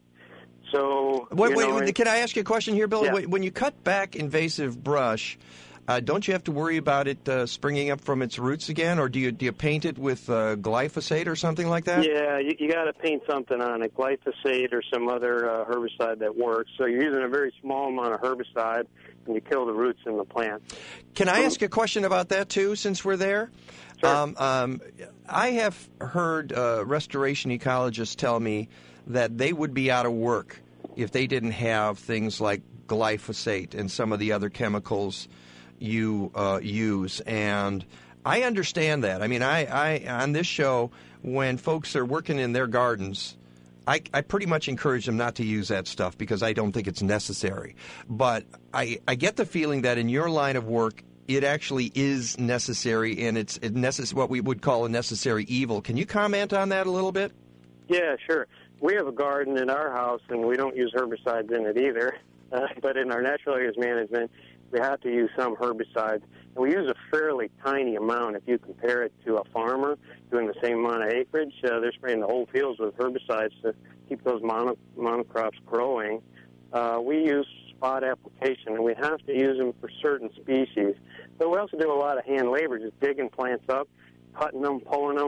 So, wait, you wait, know, wait, can I ask you a question here, Bill? Yeah. When you cut back invasive brush, uh, don't you have to worry about it uh, springing up from its roots again, or do you do you paint it with uh, glyphosate or something like that? Yeah, you, you got to paint something on it, glyphosate or some other uh, herbicide that works. So you're using a very small amount of herbicide, and you kill the roots in the plant. Can I ask you a question about that, too, since we're there? Sure. Um, um, I have heard uh, restoration ecologists tell me that they would be out of work if they didn't have things like glyphosate and some of the other chemicals you uh, use. And I understand that. I mean, I, I on this show, when folks are working in their gardens, I, I pretty much encourage them not to use that stuff because I don't think it's necessary. But I, I get the feeling that in your line of work, it actually is necessary, and it's it necess- what we would call a necessary evil. Can you comment on that a little bit? Yeah, sure. We have a garden in our house, and we don't use herbicides in it either. Uh, but in our natural areas management, we have to use some herbicides. And we use a fairly tiny amount if you compare it to a farmer doing the same amount of acreage. Uh, they're spraying the whole fields with herbicides to keep those mono, monocrops growing. Uh, we use spot application, and we have to use them for certain species. But we also do a lot of hand labor, just digging plants up, cutting them, pulling them,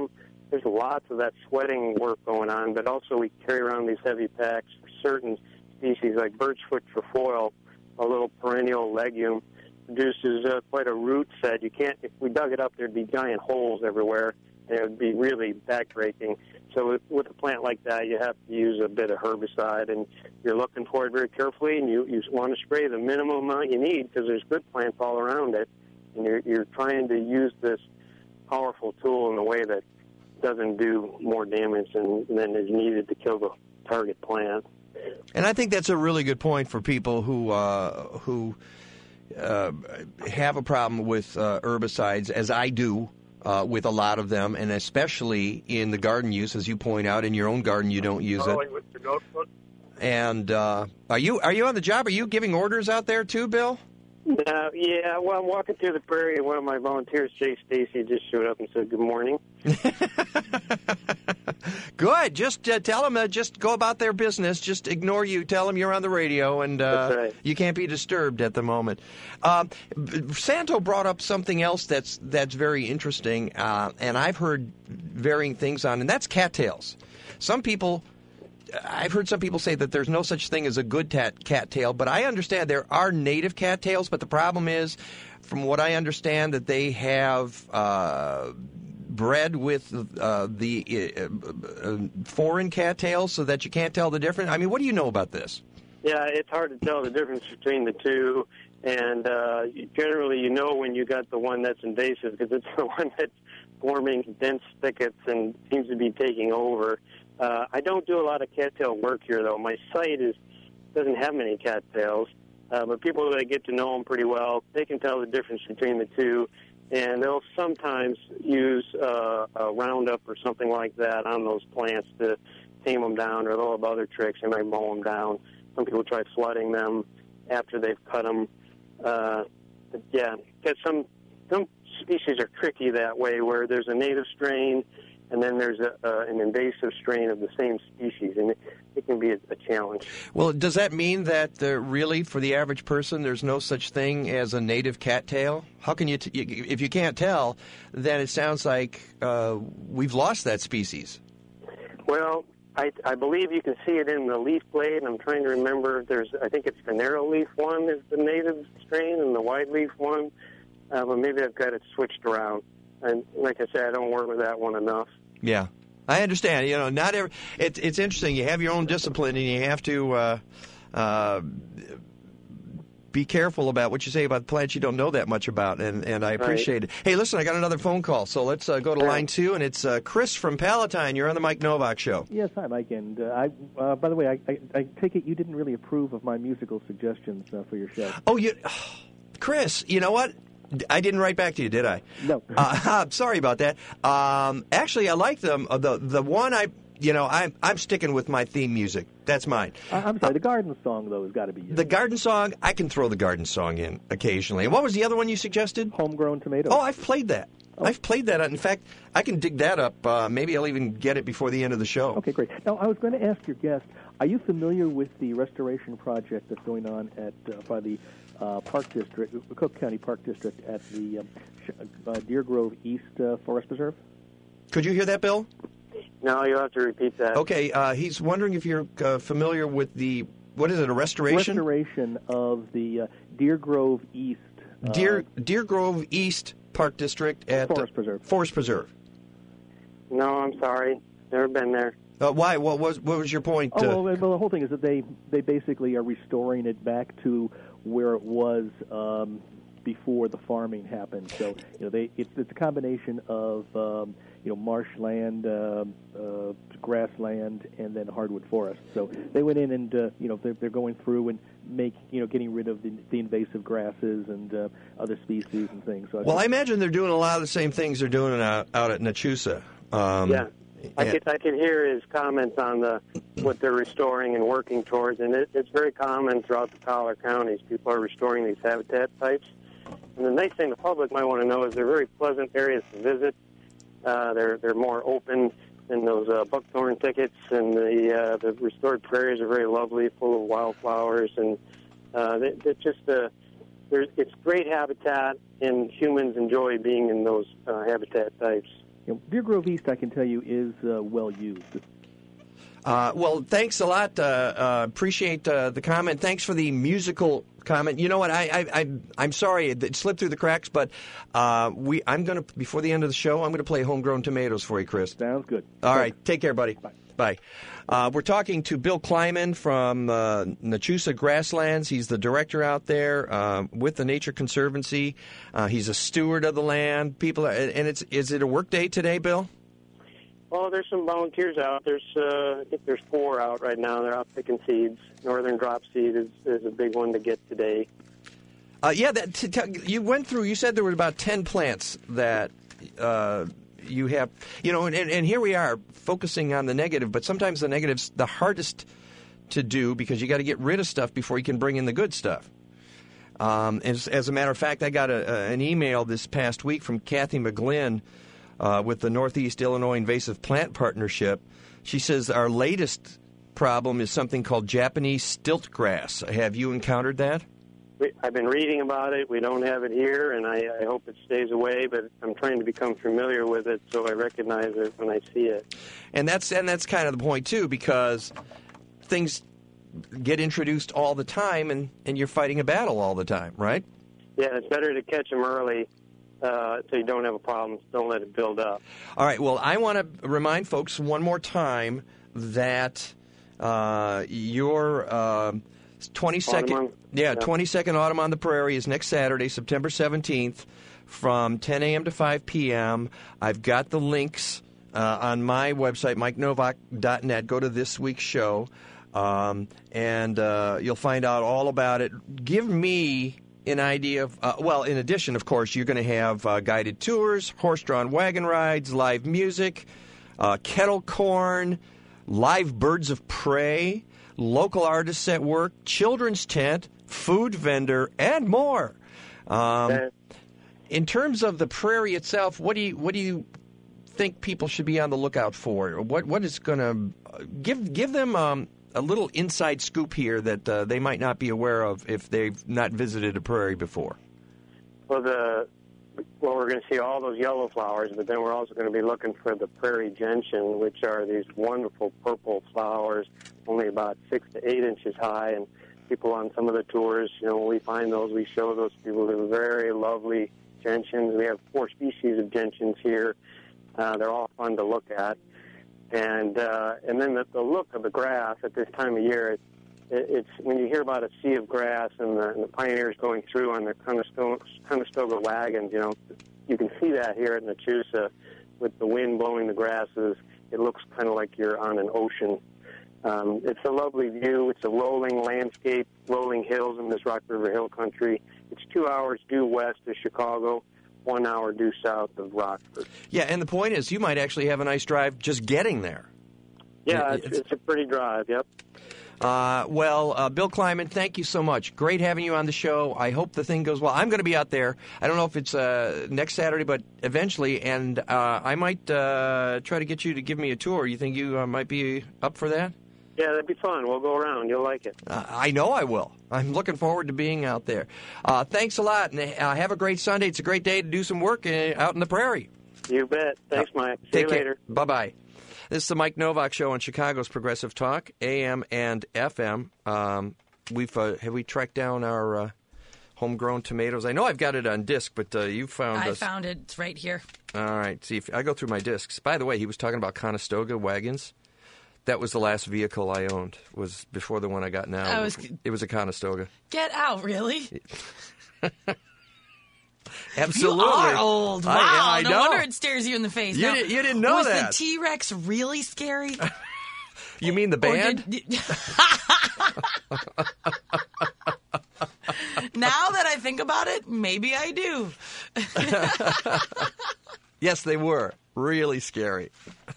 there's lots of that sweating work going on, but also we carry around these heavy packs for certain species, like birchfoot trefoil, a little perennial legume, produces uh, quite a root set. You can't, if we dug it up, there'd be giant holes everywhere, and it would be really backbreaking. So with, with a plant like that, you have to use a bit of herbicide, and you're looking for it very carefully, and you, you want to spray the minimum amount you need because there's good plants all around it, and you're, you're trying to use this powerful tool in a way that doesn't do more damage than, than is needed to kill the target plant. And I think that's a really good point for people who uh, who uh, have a problem with uh, herbicides, as I do. Uh, with a lot of them, and especially in the garden use, as you point out, in your own garden you don't use it. And uh, are you are you on the job? Are you giving orders out there too, Bill? Uh, yeah, well, I'm walking through the prairie, and one of my volunteers, Jay Stacy, just showed up and said, good morning. Good. Just uh, tell them, uh, just go about their business. Just ignore you. Tell them you're on the radio, and uh, right. you can't be disturbed at the moment. Um, Santo brought up something else that's that's very interesting, uh, and I've heard varying things on, and that's cattails. Some people... I've heard some people say that there's no such thing as a good tat, cattail, but I understand there are native cattails, but the problem is, from what I understand, that they have uh, bred with uh, the uh, uh, foreign cattails so that you can't tell the difference. I mean, what do you know about this? Yeah, it's hard to tell the difference between the two, and uh, generally you know when you got the one that's invasive because it's the one that's forming dense thickets and seems to be taking over. Uh, I don't do a lot of cattail work here, though. My site is doesn't have many cattails, uh, but people that get to know them pretty well, they can tell the difference between the two, and they'll sometimes use uh, a Roundup or something like that on those plants to tame them down, or they'll have other tricks. They might mow them down. Some people try flooding them after they've cut them. Uh, but yeah, because some some species are tricky that way, where there's a native strain, and then there's a, uh, an invasive strain of the same species, and it, it can be a, a challenge. Well, does that mean that uh, really, for the average person, there's no such thing as a native cattail? How can you, t- if you can't tell, then it sounds like uh, we've lost that species. Well, I, I believe you can see it in the leaf blade. I'm trying to remember. There's, I think it's the narrow leaf one is the native strain, and the wide leaf one. Uh, but maybe I've got it switched around. And like I said, I don't work with that one enough. Yeah, I understand. You know, not every. It, it's interesting. You have your own discipline, and you have to uh, uh, be careful about what you say about plants you don't know that much about. And, and I appreciate right. it. Hey, listen, I got another phone call, so let's uh, go to line two, and it's uh, Chris from Palatine. You're on the Mike Novak Show. Yes, hi, Mike. And uh, I, uh, by the way, I, I, I take it you didn't really approve of my musical suggestions uh, for your show. Oh, you, Chris. You know what? I didn't write back to you, did I? No. uh, sorry about that. Um, actually, I like them. Uh, the the one I, you know, I'm I'm sticking with my theme music. That's mine. Uh, I'm sorry. The garden song though has got to be used. The garden song. I can throw the garden song in occasionally. And what was the other one you suggested? Homegrown Tomato. Oh, I've played that. Oh. I've played that. In fact, I can dig that up. Uh, maybe I'll even get it before the end of the show. Okay, great. Now, I was going to ask your guest, are you familiar with the restoration project that's going on at uh, by the uh, Park District, Cook County Park District at the um, uh, Deer Grove East uh, Forest Preserve? Could you hear that, Bill? No, you'll have to repeat that. Okay, uh, he's wondering if you're uh, familiar with the, what is it, a restoration? Restoration of the uh, Deer Grove East. Uh, Deer Deer Grove East Park District at Forest Preserve. Forest Preserve. No, I'm sorry. Never been there. Uh, why? What was what was your point? Oh, uh, well, well, the whole thing is that they, they basically are restoring it back to where it was um, before the farming happened. So, you know, they it's, it's a combination of um, you know marshland, uh, uh, grassland, and then hardwood forest. So they went in and uh, you know they're, they're going through and make you know getting rid of the, the invasive grasses and uh, other species and things. So I well, think, I imagine they're doing a lot of the same things they're doing out, out at Nachusa. Um, yeah. I could I could hear his comments on the what they're restoring and working towards, and it, it's very common throughout the collar counties. People are restoring these habitat types, and the nice thing the public might want to know is they're very pleasant areas to visit. Uh, they're they're more open than those uh, buckthorn thickets, and the uh, the restored prairies are very lovely, full of wildflowers, and uh, they, they're just uh, there's it's great habitat, and humans enjoy being in those uh, habitat types. you know, Deer Grove East, I can tell you, is uh, well used. Uh, well, thanks a lot. Uh, uh, appreciate uh, the comment. Thanks for the musical comment. You know what? I, I, I I'm sorry it slipped through the cracks, but uh, we I'm going to before the end of the show, I'm going to play Homegrown Tomatoes for you, Chris. Sounds good. All Thanks. right, take care, buddy. Bye. Bye. Uh, we're talking to Bill Kleiman from uh, Nachusa Grasslands. He's the director out there uh, with the Nature Conservancy. Uh, he's a steward of the land. People, are, and it's is it a work day today, Bill? Well, there's some volunteers out. There's, uh, I think there's four out right now. They're out picking seeds. Northern drop seed is, is a big one to get today. Uh, yeah, that, t- t- you went through. You said there were about ten plants that uh, you have. You know, and, and here we are focusing on the negative, but sometimes the negative's the hardest to do because you got to get rid of stuff before you can bring in the good stuff. Um, as, as a matter of fact, I got a, a, an email this past week from Kathy McGlynn. Uh, with the Northeast Illinois Invasive Plant Partnership. She says our latest problem is something called Japanese stilt grass. Have you encountered that? We, I've been reading about it. We don't have it here, and I, I hope it stays away, but I'm trying to become familiar with it so I recognize it when I see it. And that's and that's kind of the point, too, because things get introduced all the time, and, and you're fighting a battle all the time, right? Yeah, it's better to catch them early. Uh, so you don't have a problem. Don't let it build up. All right. Well, I want to remind folks one more time that uh, your uh, twenty-second, Autumn, yeah, yeah. twenty-second Autumn on the Prairie is next Saturday, September seventeenth, from ten a.m. to five p.m. I've got the links uh, on my website, mike novak dot net. Go to this week's show, um, and uh, you'll find out all about it. Give me an idea of, uh, well, in addition, of course, you're going to have uh, guided tours, horse-drawn wagon rides, live music, uh, kettle corn, live birds of prey, local artists at work, children's tent, food vendor, and more. Um, in terms of the prairie itself, what do you what do you think people should be on the lookout for? What what is going to give give them um, a little inside scoop here that uh, they might not be aware of if they've not visited a prairie before? Well, the well, we're going to see all those yellow flowers, but then we're also going to be looking for the prairie gentian, which are these wonderful purple flowers, only about six to eight inches high. And people on some of the tours, you know, when we find those, we show those people. They're very lovely gentians. We have four species of gentians here. Uh, they're all fun to look at. And uh, and then the, the look of the grass at this time of year, it, it, it's when you hear about a sea of grass and the, and the pioneers going through on their Conestoga, Conestoga wagons, you know, you can see that here at Nachusa with the wind blowing the grasses. It looks kind of like you're on an ocean. Um, it's a lovely view. It's a rolling landscape, rolling hills in this Rock River Hill country. It's two hours due west of Chicago, one hour due south of Rockford. Yeah, and the point is you might actually have a nice drive just getting there. Yeah, it's, it's, it's a pretty drive, yep. Uh, well, uh, Bill Kleiman, thank you so much. Great having you on the show. I hope the thing goes well. I'm going to be out there. I don't know if it's uh, next Saturday, but eventually, and uh, I might uh, try to get you to give me a tour. You think you uh, might be up for that? Yeah, that'd be fun. We'll go around. You'll like it. Uh, I know I will. I'm looking forward to being out there. Uh, thanks a lot, and uh, have a great Sunday. It's a great day to do some work uh, out in the prairie. You bet. Thanks, Mike. See Take you care. later. Bye-bye. This is the Mike Novak Show on Chicago's Progressive Talk, A M and F M. Um, we've uh, have we tracked down our uh, homegrown tomatoes? I know I've got it on disc, but uh, you found I us. found it. It's right here. All right. See, if I go through my discs. By the way, he was talking about Conestoga wagons. That was the last vehicle I owned. Was before the one I got now. I was, it was a Conestoga. Get out, really? Absolutely. You are old. Wow. I, I no know. wonder it stares you in the face. You, now, did, you didn't know was that. Was the T-Rex really scary? You mean the band? Did, now that I think about it, maybe I do. Yes, they were. Really scary.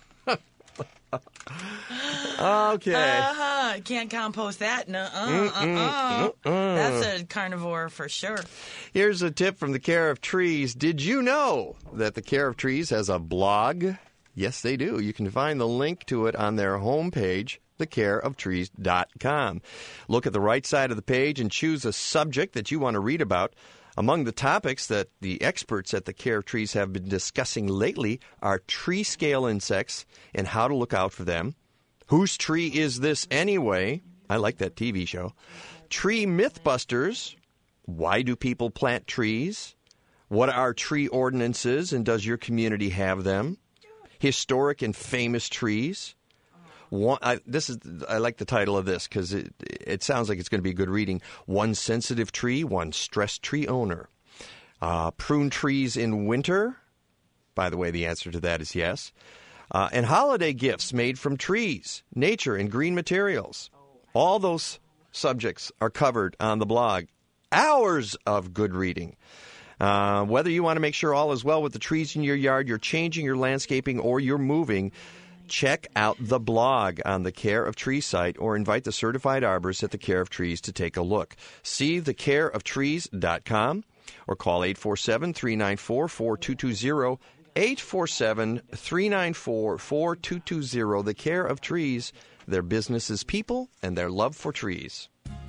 Okay. Uh-huh. Can't compost that. Nuh-uh. Uh-uh. That's a carnivore for sure. Here's a tip from the Care of Trees. Did you know that the Care of Trees has a blog? Yes, they do. You can find the link to it on their homepage, the care of trees dot com. Look at the right side of the page and choose a subject that you want to read about. Among the topics that the experts at the Care of Trees have been discussing lately are tree scale insects and how to look out for them. Whose tree is this anyway? I like that T V show. Tree Mythbusters. Why do people plant trees? What are tree ordinances, and does your community have them? Historic and famous trees. One, I, this is I like the title of this because it it sounds like it's going to be good reading. One sensitive tree, one stressed tree owner. Uh, prune trees in winter. By the way, the answer to that is yes. Uh, and holiday gifts made from trees, nature, and green materials. All those subjects are covered on the blog. Hours of good reading. Uh, whether you want to make sure all is well with the trees in your yard, you're changing your landscaping, or you're moving, check out the blog on the Care of Trees site or invite the certified arborist at the Care of Trees to take a look. See the care of trees dot com or call eight four seven, three nine four, four two two zero, eight four seven, three nine four, four two two zero. The Care of Trees, their business is people and their love for trees.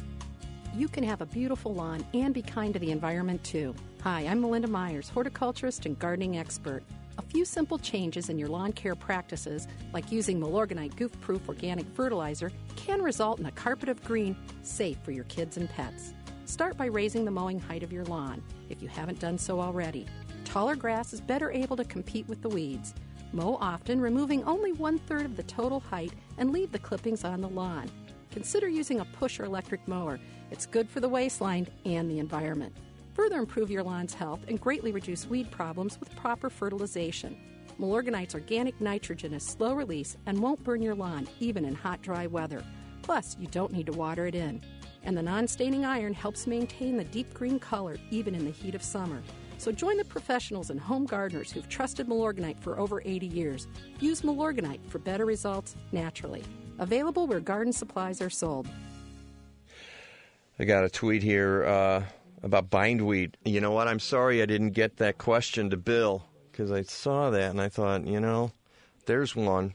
You can have a beautiful lawn and be kind to the environment, too. Hi, I'm Melinda Myers, horticulturist and gardening expert. A few simple changes in your lawn care practices, like using Milorganite goof-proof organic fertilizer, can result in a carpet of green safe for your kids and pets. Start by raising the mowing height of your lawn, if you haven't done so already. Taller grass is better able to compete with the weeds. Mow often, removing only one-third of the total height, and leave the clippings on the lawn. Consider using a push or electric mower. It's good for the waistline and the environment. Further improve your lawn's health and greatly reduce weed problems with proper fertilization. Milorganite's organic nitrogen is slow release and won't burn your lawn, even in hot, dry weather. Plus, you don't need to water it in. And the non-staining iron helps maintain the deep green color, even in the heat of summer. So join the professionals and home gardeners who've trusted Milorganite for over eighty years. Use Milorganite for better results naturally. Available where garden supplies are sold. I got a tweet here uh, about bindweed. You know what? I'm sorry I didn't get that question to Bill because I saw that and I thought, you know, there's one.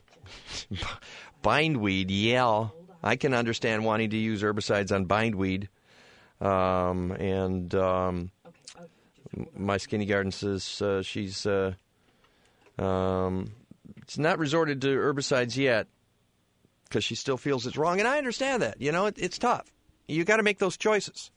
Bindweed, yeah. I can understand wanting to use herbicides on bindweed. Um, and um, my Skinny Garden says uh, she's uh, um, it's not resorted to herbicides yet because she still feels it's wrong. And I understand that. You know, it, it's tough. You got to make those choices.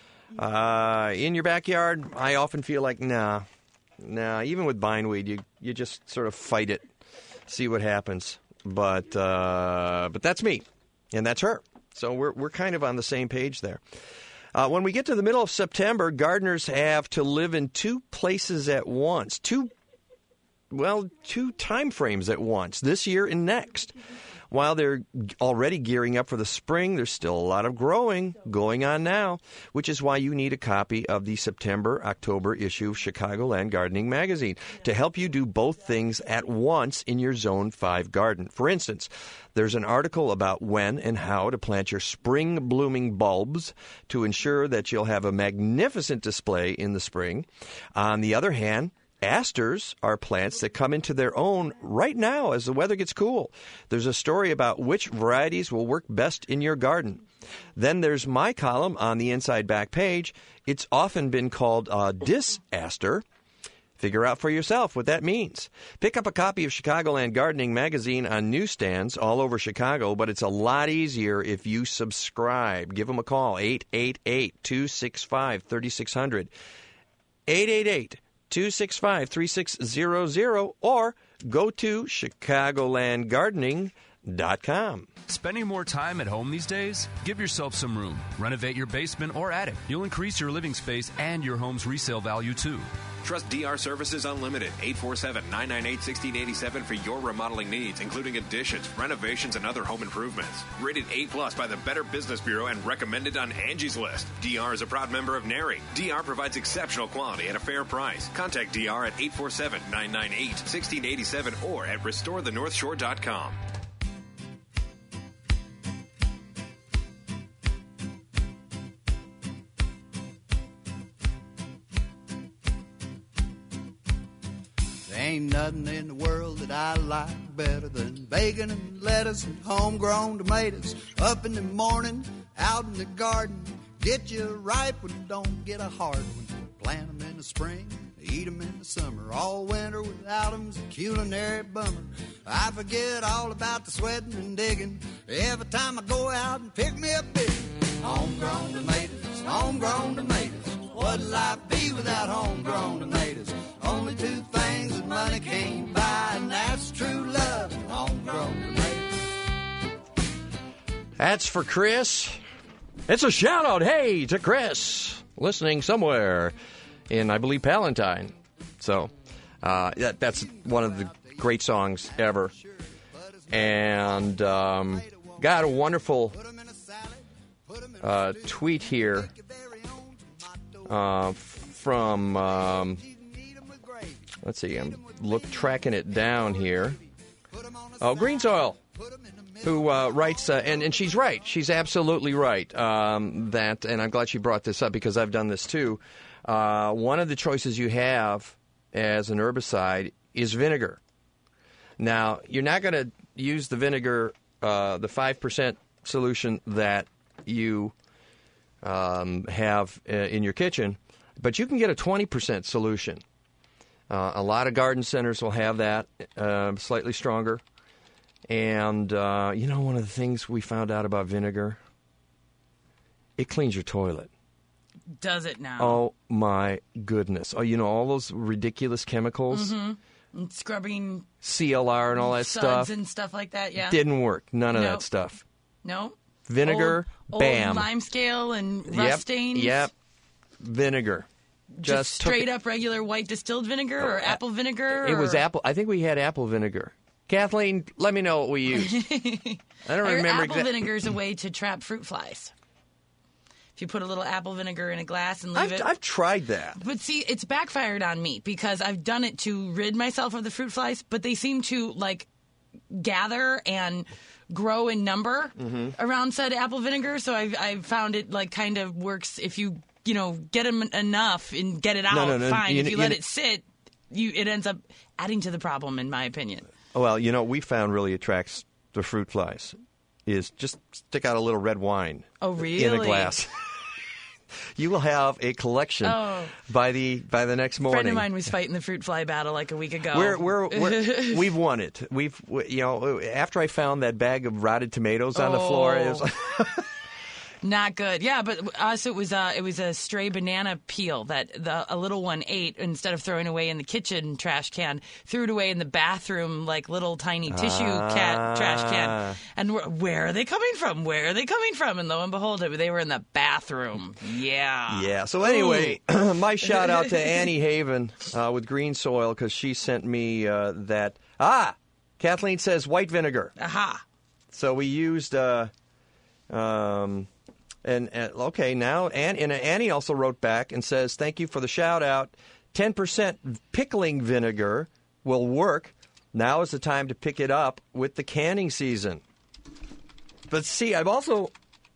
Uh, in your backyard, I often feel like, nah, nah. Even with bindweed, you you just sort of fight it, see what happens. But uh, but that's me, and that's her. So we're we're kind of on the same page there. Uh, when we get to the middle of September, gardeners have to live in two places at once, two well, two time frames at once, this year and next. While they're already gearing up for the spring, there's still a lot of growing going on now, which is why you need a copy of the September-October issue of Chicagoland Gardening Magazine to help you do both things at once in your Zone five garden. For instance, there's an article about when and how to plant your spring-blooming bulbs to ensure that you'll have a magnificent display in the spring. On the other hand, asters are plants that come into their own right now as the weather gets cool. There's a story about which varieties will work best in your garden. Then there's my column on the inside back page. It's often been called a disaster. Figure out for yourself what that means. Pick up a copy of Chicagoland Gardening Magazine on newsstands all over Chicago, but it's a lot easier if you subscribe. Give them a call, eight eight eight, two six five, three six zero zero, eight eight eight, two six five, three six zero zero, or go to Chicagoland Gardening dot com. Spending more time at home these days? Give yourself some room. Renovate your basement or attic. You'll increase your living space and your home's resale value, too. Trust D R Services Unlimited, eight four seven, nine nine eight, one six eight seven for your remodeling needs, including additions, renovations, and other home improvements. Rated A plus by the Better Business Bureau and recommended on Angie's List. D R is a proud member of NARI. D R provides exceptional quality at a fair price. Contact D R at eight four seven, nine nine eight, one six eight seven or at restore the north shore dot com. Ain't nothing in the world that I like better than bacon and lettuce and homegrown tomatoes. Up in the morning, out in the garden, get you a ripe one, don't get a hard one. Plant 'em in the spring, eat 'em in the summer. All winter without 'em's a culinary bummer. I forget all about the sweating and digging every time I go out and pick me a big homegrown tomatoes, homegrown tomatoes. What'd life be without homegrown tomatoes? Only two things that money can't buy, and that's true love and homegrown tomatoes. That's for Chris. It's a shout-out, hey, to Chris, listening somewhere in, I believe, Palantine. So uh, that, that's one of the great songs ever. And um, got a wonderful uh, tweet here uh, from, um, let's see, I'm look tracking it down here. Oh, Green Soil, who uh, writes, uh, and, and she's right. She's absolutely right. Um, that, and I'm glad she brought this up because I've done this too. Uh, one of the choices you have as an herbicide is vinegar. Now, you're not going to use the vinegar, uh, the five percent solution that you um, have uh, in your kitchen, but you can get a twenty percent solution. Uh, a lot of garden centers will have that, uh, slightly stronger. And, uh, you know, one of the things we found out about vinegar, it cleans your toilet. Does it now? Oh, my goodness. Oh, you know, all those ridiculous chemicals? Mm-hmm. And scrubbing C L R and all that suds stuff. and stuff like that, yeah. Didn't work. None of Nope. that stuff. No. Vinegar, old, bam. Old lime scale and rust Yep, stains. Yep. Vinegar. Just, took straight it- up regular white distilled vinegar or apple vinegar? It was or- apple. I think we had apple vinegar. Kathleen, let me know what we used. I don't Or remember apple exa- vinegar is a way to trap fruit flies. If you put a little apple vinegar in a glass and leave I've, it. I've tried that. But see, it's backfired on me because I've done it to rid myself of the fruit flies, but they seem to like gather and grow in number Mm-hmm. around said apple vinegar. So I've, I've found it like kind of works if you you know get them enough and get it out. No, no, no, fine. you- if you you- let it sit, you it ends up adding to the problem, in my opinion. Well, you know, we found really attracts the fruit flies is just stick out a little red wine Oh, really? in a glass. You will have a collection Oh. by the by the next A morning. friend of mine was fighting the fruit fly battle like a week ago. We're, we're, we're, we've won it. We've, we, you know, after I found that bag of rotted tomatoes on the floor, it was like, Not good. Yeah, but us, it was uh, it was a stray banana peel that the a little one ate. Instead of throwing away in the kitchen trash can, threw it away in the bathroom like little tiny tissue cat trash can. And we're, where are they coming from? Where are they coming from? And lo and behold, they were in the bathroom. Yeah. yeah. So anyway, my shout out to Annie Haven uh, with Green Soil because she sent me uh, that. Ah, Kathleen says white vinegar. Aha. So we used. Uh, um, And, and okay, now Ann, and Annie also wrote back and says, thank you for the shout out. ten percent pickling vinegar will work. Now is the time to pick it up with the canning season. But see, I've also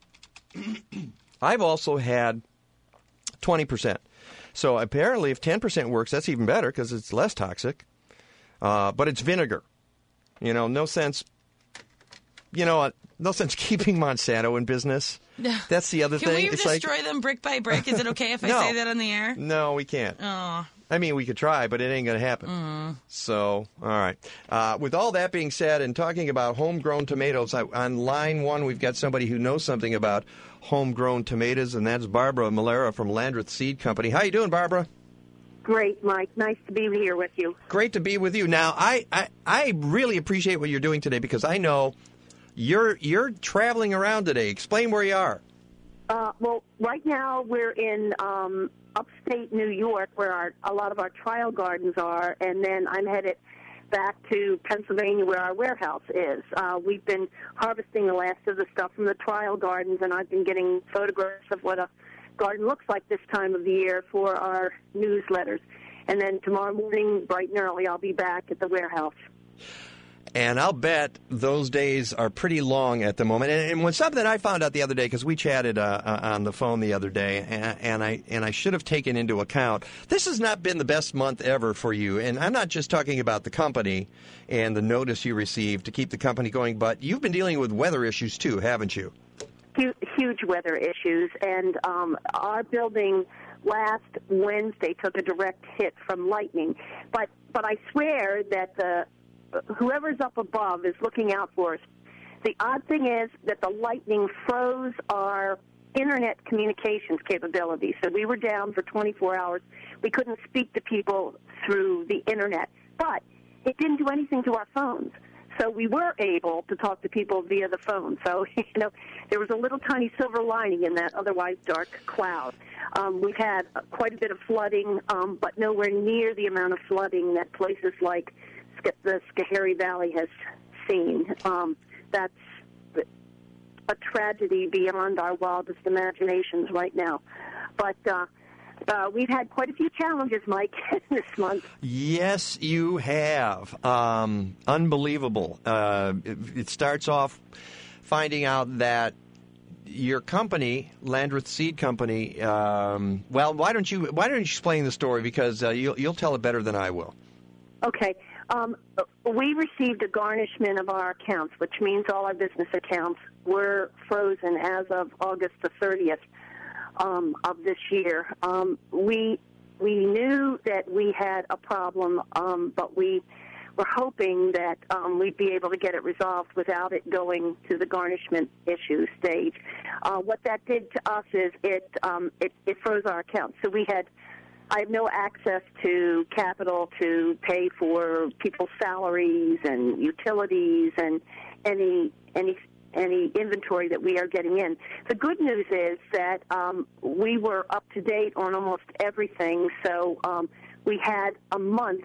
I've also had twenty percent. So apparently if ten percent works, that's even better because it's less toxic. Uh, but it's vinegar. You know, no sense, you know, no sense keeping Monsanto in business. That's the other Can thing. we It's destroy like, them brick by brick? Is it okay if I No. say that on the air? no, we can't. Oh. I mean, we could try, but it ain't going to happen. Mm. So, all right. Uh, with all that being said, and talking about homegrown tomatoes, I, on line one, we've got somebody who knows something about homegrown tomatoes, and that's Barbara Malera from Landreth Seed Company. How you doing, Barbara? Great, Mike. Nice to be here with you. Great to be with you. Now, I, I, I really appreciate what you're doing today because I know you're you're traveling around today. Explain where you are. Uh, well, right now we're in um, upstate New York, where our, a lot of our trial gardens are, and then I'm headed back to Pennsylvania, where our warehouse is. Uh, we've been harvesting the last of the stuff from the trial gardens, and I've been getting photographs of what a garden looks like this time of the year for our newsletters. And then tomorrow morning, bright and early, I'll be back at the warehouse. And I'll bet those days are pretty long at the moment. And, and when something I found out the other day, because we chatted uh, uh, on the phone the other day, and, and I and I should have taken into account, this has not been the best month ever for you. And I'm not just talking about the company and the notice you received to keep the company going, but you've been dealing with weather issues too, haven't you? Huge, huge weather issues, and um, our building last Wednesday took a direct hit from lightning. But but I swear that the whoever's up above is looking out for us. The odd thing is that the lightning froze our internet communications capability. So we were down for twenty-four hours. We couldn't speak to people through the internet. But it didn't do anything to our phones. So we were able to talk to people via the phone. So, you know, there was a little tiny silver lining in that otherwise dark cloud. Um, we've had uh, quite a bit of flooding, um, but nowhere near the amount of flooding that places like Sk- the Schoharie Valley has seen. Um, that's a tragedy beyond our wildest imaginations right now. But uh, uh, we've had quite a few challenges, Mike, this month. Yes, you have. Um, unbelievable. Uh, it, it starts off finding out that your company, Landreth Seed Company. Um, well, why don't you why don't you explain the story, because uh, you'll you'll tell it better than I will. Okay. Um, we received a garnishment of our accounts, which means all our business accounts were frozen as of August the thirtieth um, of this year. Um, we we knew that we had a problem, um, but we were hoping that um, we'd be able to get it resolved without it going to the garnishment issue stage. Uh, what that did to us is it, um, it it froze our accounts. So we had I have no access to capital to pay for people's salaries and utilities and any any any inventory that we are getting in. The good news is that um, we were up to date on almost everything, so um, we had a month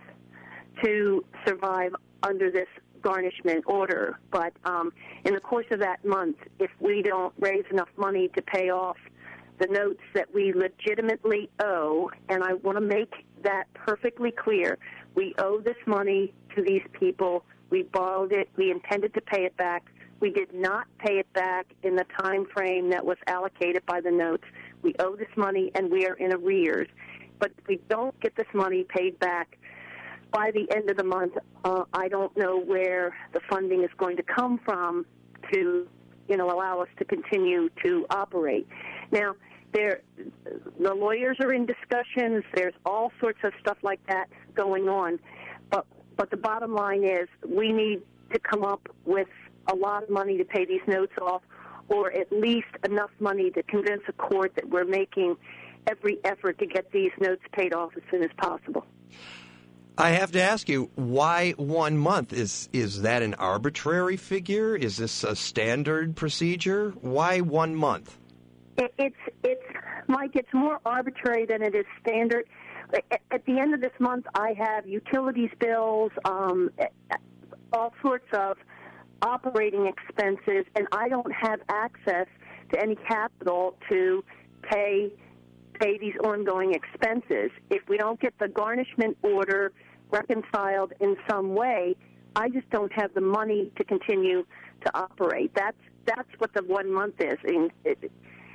to survive under this garnishment order. But um, in the course of that month, if we don't raise enough money to pay off the notes that we legitimately owe, and I want to make that perfectly clear, we owe this money to these people. We borrowed it. We intended to pay it back. We did not pay it back in the time frame that was allocated by the notes. We owe this money, and we are in arrears. But if we don't get this money paid back by the end of the month, uh, I don't know where the funding is going to come from to, you know, allow us to continue to operate. Now, there, the lawyers are in discussions. There's all sorts of stuff like that going on. But but the bottom line is we need to come up with a lot of money to pay these notes off, or at least enough money to convince a court that we're making every effort to get these notes paid off as soon as possible. I have to ask you, why one month? Is is that an arbitrary figure? Is this a standard procedure? Why one month? It, it's, it's, Mike, it's more arbitrary than it is standard. At, at the end of this month, I have utilities bills, um, all sorts of operating expenses, and I don't have access to any capital to pay pay these ongoing expenses. If we don't get the garnishment order reconciled in some way, I just don't have the money to continue to operate. That's that's what the one month is. And it,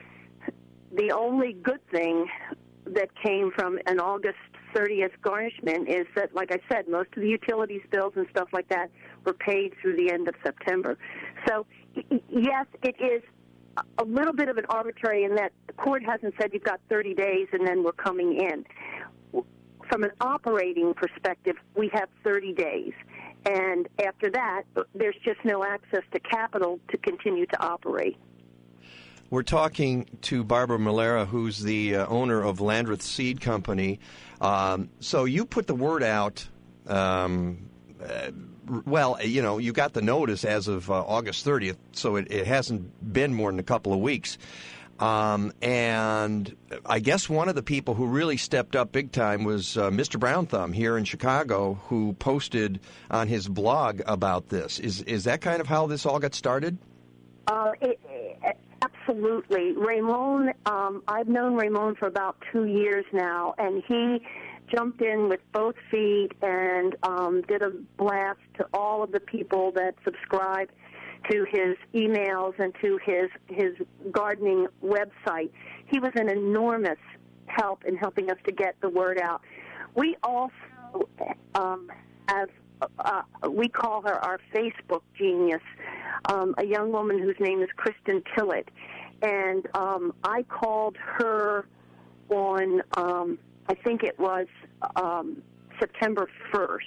the only good thing that came from an August thirtieth garnishment is that, like I said, most of the utilities bills and stuff like that were paid through the end of September. So, yes, it is a little bit of an arbitrary in that the court hasn't said you've got thirty days and then we're coming in. From an operating perspective, we have thirty days. And after that, there's just no access to capital to continue to operate. We're talking to Barbara Malera, who's the uh, owner of Landreth Seed Company. Um, so you put the word out, um, uh, well, you know, you got the notice as of uh, August thirtieth, so it, it hasn't been more than a couple of weeks. Um, and I guess one of the people who really stepped up big time was uh, Mister Brown Thumb here in Chicago, who posted on his blog about this. Is is that kind of how this all got started? Uh, it, it, absolutely. Ramon, um, I've known Ramon for about two years now, and he jumped in with both feet and um, did a blast to all of the people that subscribed to his emails and to his his gardening website. He was an enormous help in helping us to get the word out. We also um, have, uh, we call her our Facebook genius, um, a young woman whose name is Kristen Tillett. And um, I called her on, um, I think it was um, September first.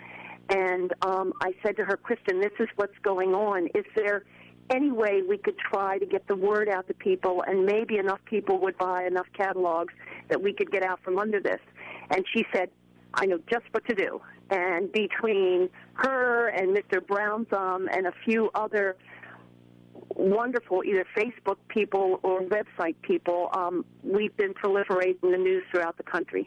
And um, I said to her, Kristen, this is what's going on. Is there any way we could try to get the word out to people, and maybe enough people would buy enough catalogs that we could get out from under this? And she said, I know just what to do. And between her and Mister Brown Thumb and a few other wonderful either Facebook people or website people, um, we've been proliferating the news throughout the country.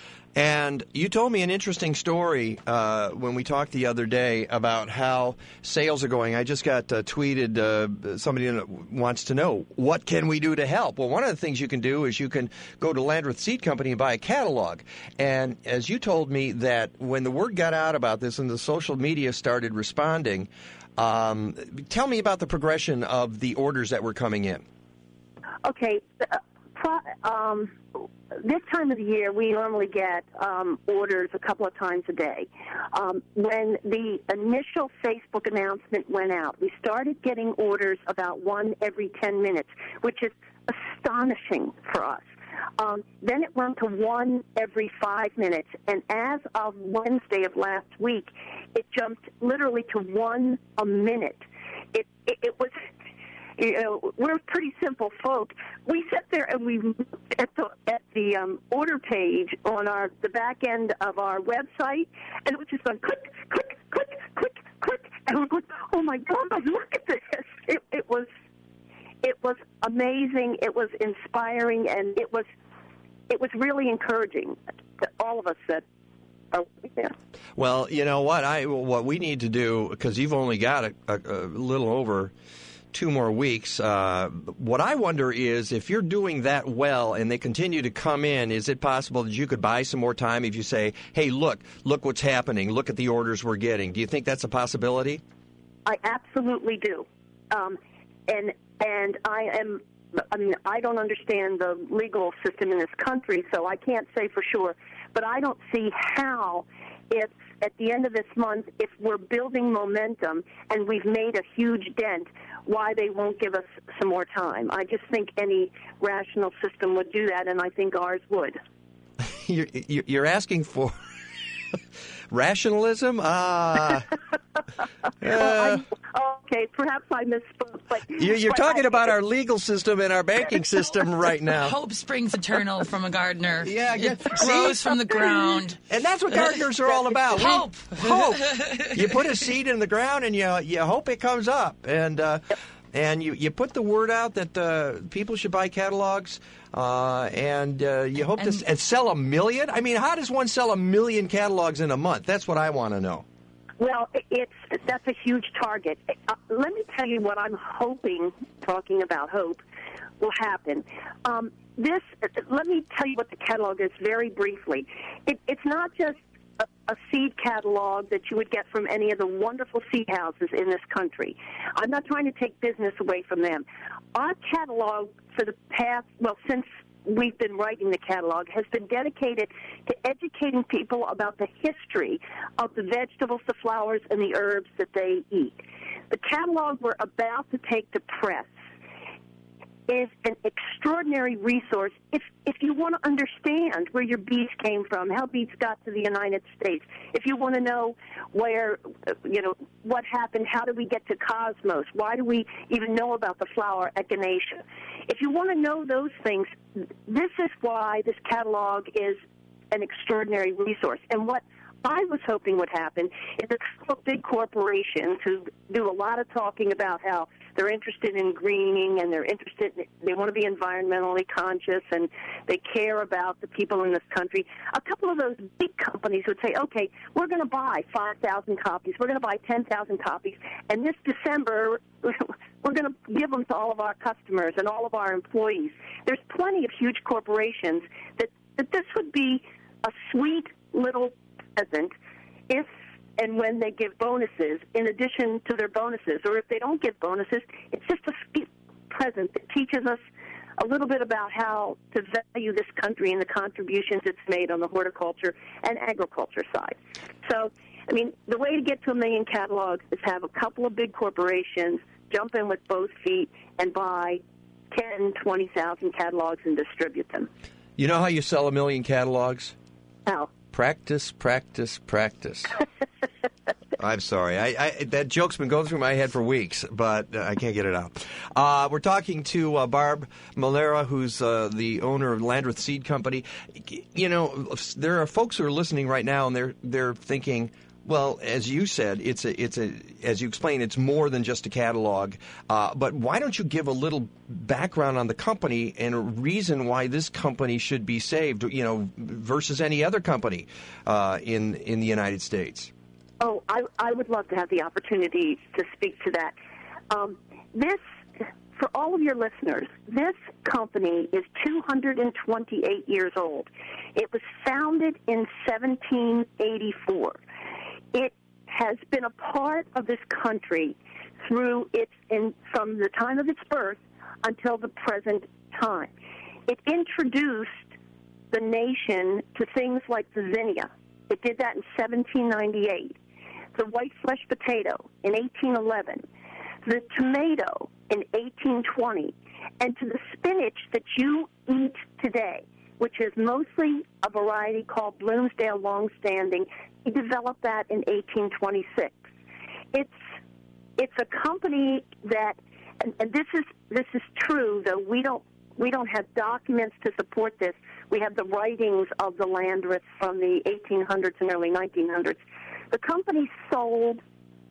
And you told me an interesting story uh, when we talked the other day about how sales are going. I just got uh, tweeted, uh, somebody wants to know, what can we do to help? Well, one of the things you can do is you can go to Landreth Seed Company and buy a catalog. And as you told me that when the word got out about this and the social media started responding, um, tell me about the progression of the orders that were coming in. Okay. Uh, pro- um This time of the year, we normally get um, orders a couple of times a day. Um, when the initial Facebook announcement went out, we started getting orders about one every ten minutes, which is astonishing for us. Um, then it went to one every five minutes, and as of Wednesday of last week, it jumped literally to one a minute. It, it, it was... You know, we're pretty simple folk. We sit there and we at the at the um, order page on our the back end of our website, and it was just going click, click, click, click, click, and we're going, oh my God, look at this! It, it was it was amazing. It was inspiring, and it was it was really encouraging to all of us that. Oh, yeah. Well, you know what I what we need to do, because you've only got a, a, a little over two more weeks. Uh, what I wonder is, if you're doing that well and they continue to come in, is it possible that you could buy some more time if you say, hey, look, look what's happening, look at the orders we're getting? Do you think that's a possibility? I absolutely do. Um, and and I am, I mean, I don't understand the legal system in this country, so I can't say for sure, but I don't see how, if at the end of this month, if we're building momentum and we've made a huge dent, why they won't give us some more time. I just think any rational system would do that, and I think ours would. You're, you're asking for rationalism? Ah. Uh, well, okay, perhaps I misspoke. But you're, you're but talking I, about our legal system and our banking system right now. Hope springs eternal from a gardener. Yeah, yeah. It grows from the ground. And that's what gardeners are all about. Hope. Hope. You put a seed in the ground and you you hope it comes up. And uh, and you, you put the word out that uh, people should buy catalogs. Uh, and uh, you hope and, to and sell a million? I mean, how does one sell a million catalogs in a month? That's what I want to know. Well, it's that's a huge target. Uh, let me tell you what I'm hoping, talking about hope, will happen. Um, this, let me tell you what the catalog is very briefly. It, it's not just a, a seed catalog that you would get from any of the wonderful seed houses in this country. I'm not trying to take business away from them. Our catalog for the past, well, since we've been writing the catalog, has been dedicated to educating people about the history of the vegetables, the flowers, and the herbs that they eat. The catalog we're about to take to press is an extraordinary resource if if you want to understand where your beets came from, how beets got to the United States, if you want to know where, you know, what happened, how did we get to Cosmos, why do we even know about the flower Echinacea. If you want to know those things, this is why this catalog is an extraordinary resource. And what I was hoping would happen is a couple of big corporations who do a lot of talking about how they're interested in greening and they're interested, they want to be environmentally conscious and they care about the people in this country. A couple of those big companies would say, okay, we're going to buy five thousand copies, we're going to buy ten thousand copies, and this December we're going to give them to all of our customers and all of our employees. There's plenty of huge corporations that, that this would be a sweet little present if and when they give bonuses in addition to their bonuses, or if they don't give bonuses, it's just a sweet present that teaches us a little bit about how to value this country and the contributions it's made on the horticulture and agriculture side. So, I mean, the way to get to a million catalogs is have a couple of big corporations jump in with both feet and buy ten, twenty thousand catalogs and distribute them. You know how you sell a million catalogs? How? Practice, practice, practice. I'm sorry. I, I, that joke's been going through my head for weeks, but uh, I can't get it out. Uh, we're talking to uh, Barb Malera, who's uh, the owner of Landreth Seed Company. You know, there are folks who are listening right now, and they're they're thinking, well, as you said, it's a, it's a, as you explained, it's more than just a catalog. Uh, but why don't you give a little background on the company and a reason why this company should be saved, you know, versus any other company uh, in in the United States? Oh, I, I would love to have the opportunity to speak to that. Um, this, for all of your listeners, this company is two hundred twenty-eight years old. It was founded in seventeen eighty-four. It has been a part of this country through its, in, from the time of its birth until the present time. It introduced the nation to things like the zinnia. It did that in seventeen ninety-eight. The white flesh potato in eighteen eleven. The tomato in eighteen twenty. And to the spinach that you eat today, which is mostly a variety called Bloomsdale Longstanding. He developed that in eighteen twenty-six. It's it's a company that, and, and this is this is true, though we don't we don't have documents to support this. We have the writings of the Landreths from the eighteen hundreds and early nineteen hundreds. The company sold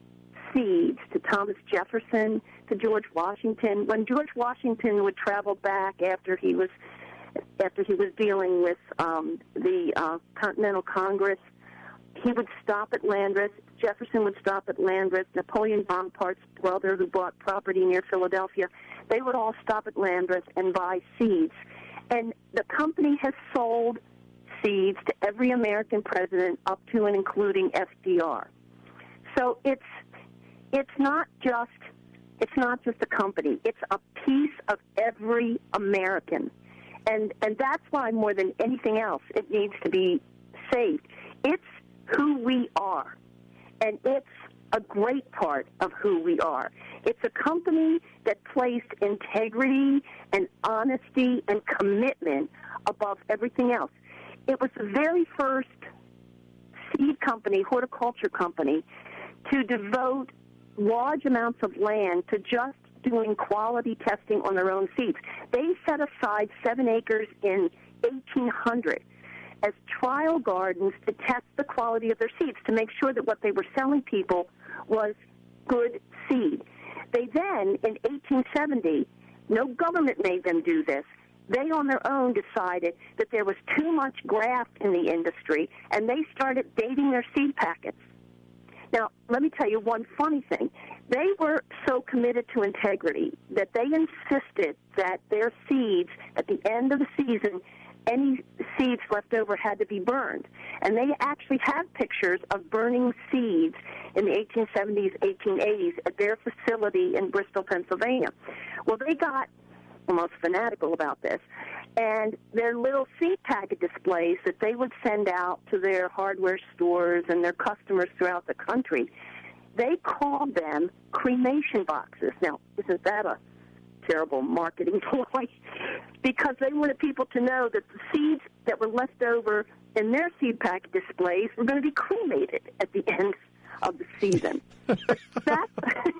seeds to Thomas Jefferson, to George Washington. When George Washington would travel back after he was after he was dealing with um, the uh, Continental Congress, he would stop at Landreth. Jefferson would stop at Landreth. Napoleon Bonaparte's brother, who bought property near Philadelphia, they would all stop at Landreth and buy seeds. And the company has sold seeds to every American president up to and including F D R. So it's it's not just it's not just a company. It's a piece of every American. And and that's why more than anything else it needs to be saved. It's who we are. And it's a great part of who we are. It's a company that placed integrity and honesty and commitment above everything else. It was the very first seed company, horticulture company, to devote large amounts of land to just doing quality testing on their own seeds. They set aside seven acres in eighteen hundred as trial gardens to test the quality of their seeds, to make sure that what they were selling people was good seed. They then, in eighteen seventy, no government made them do this. They, on their own, decided that there was too much graft in the industry, and they started dating their seed packets. Now, let me tell you one funny thing. They were so committed to integrity that they insisted that their seeds, at the end of the season, any seeds left over had to be burned. And they actually have pictures of burning seeds in the eighteen seventies, eighteen eighties at their facility in Bristol, Pennsylvania. Well, they got almost fanatical about this. And their little seed packet displays that they would send out to their hardware stores and their customers throughout the country, they called them cremation boxes. Now, isn't that a terrible marketing ploy? Because they wanted people to know that the seeds that were left over in their seed packet displays were going to be cremated at the end of the season. that,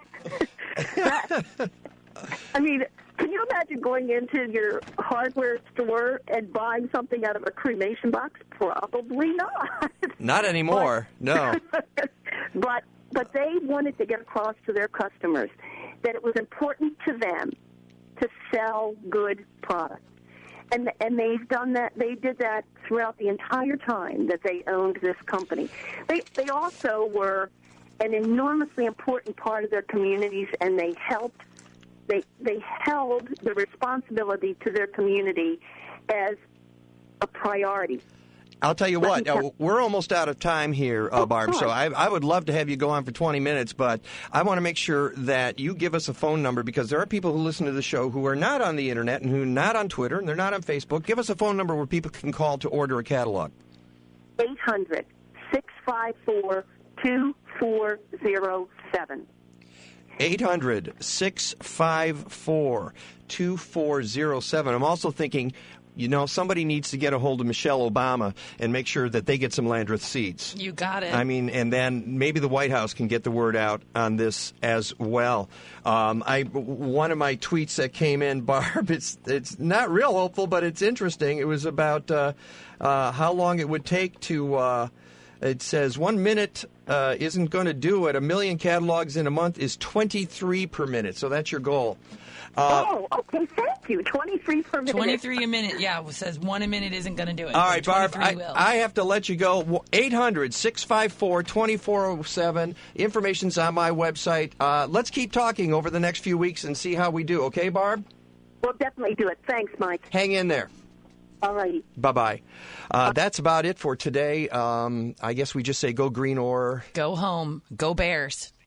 that, I mean, can you imagine going into your hardware store and buying something out of a cremation box? Probably not. Not anymore, but, no. but but they wanted to get across to their customers that it was important to them to sell good product. And and they've done that. They did that throughout the entire time that they owned this company. They they also were an enormously important part of their communities, and they helped. They they held the responsibility to their community as a priority. I'll tell you what, uh, we're almost out of time here, uh, oh, Barb, so I, I would love to have you go on for twenty minutes, but I want to make sure that you give us a phone number, because there are people who listen to the show who are not on the Internet and who are not on Twitter and they're not on Facebook. Give us a phone number where people can call to order a catalog. eight hundred, six five four, two four zero seven. eight hundred, six five four, two four zero seven. I'm also thinking, you know, somebody needs to get a hold of Michelle Obama and make sure that they get some Landreth seeds. You got it. I mean, and then maybe the White House can get the word out on this as well. Um, I one of my tweets that came in, Barb, it's it's not real hopeful, but it's interesting. It was about uh, uh, how long it would take to. Uh, it says one minute uh, isn't going to do it. A million catalogs in a month is twenty-three per minute. So that's your goal. Uh, oh, okay. Thank you. twenty-three per minute. twenty-three a minute. Yeah, it says one a minute isn't going to do it. All right, Barb, I, will. I have to let you go. eight hundred, six five four, two four zero seven. Information's on my website. Uh, let's keep talking over the next few weeks and see how we do. Okay, Barb? We'll definitely do it. Thanks, Mike. Hang in there. All righty. Bye-bye. Uh, that's about it for today. Um, I guess we just say go green or... Go home. Go Bears.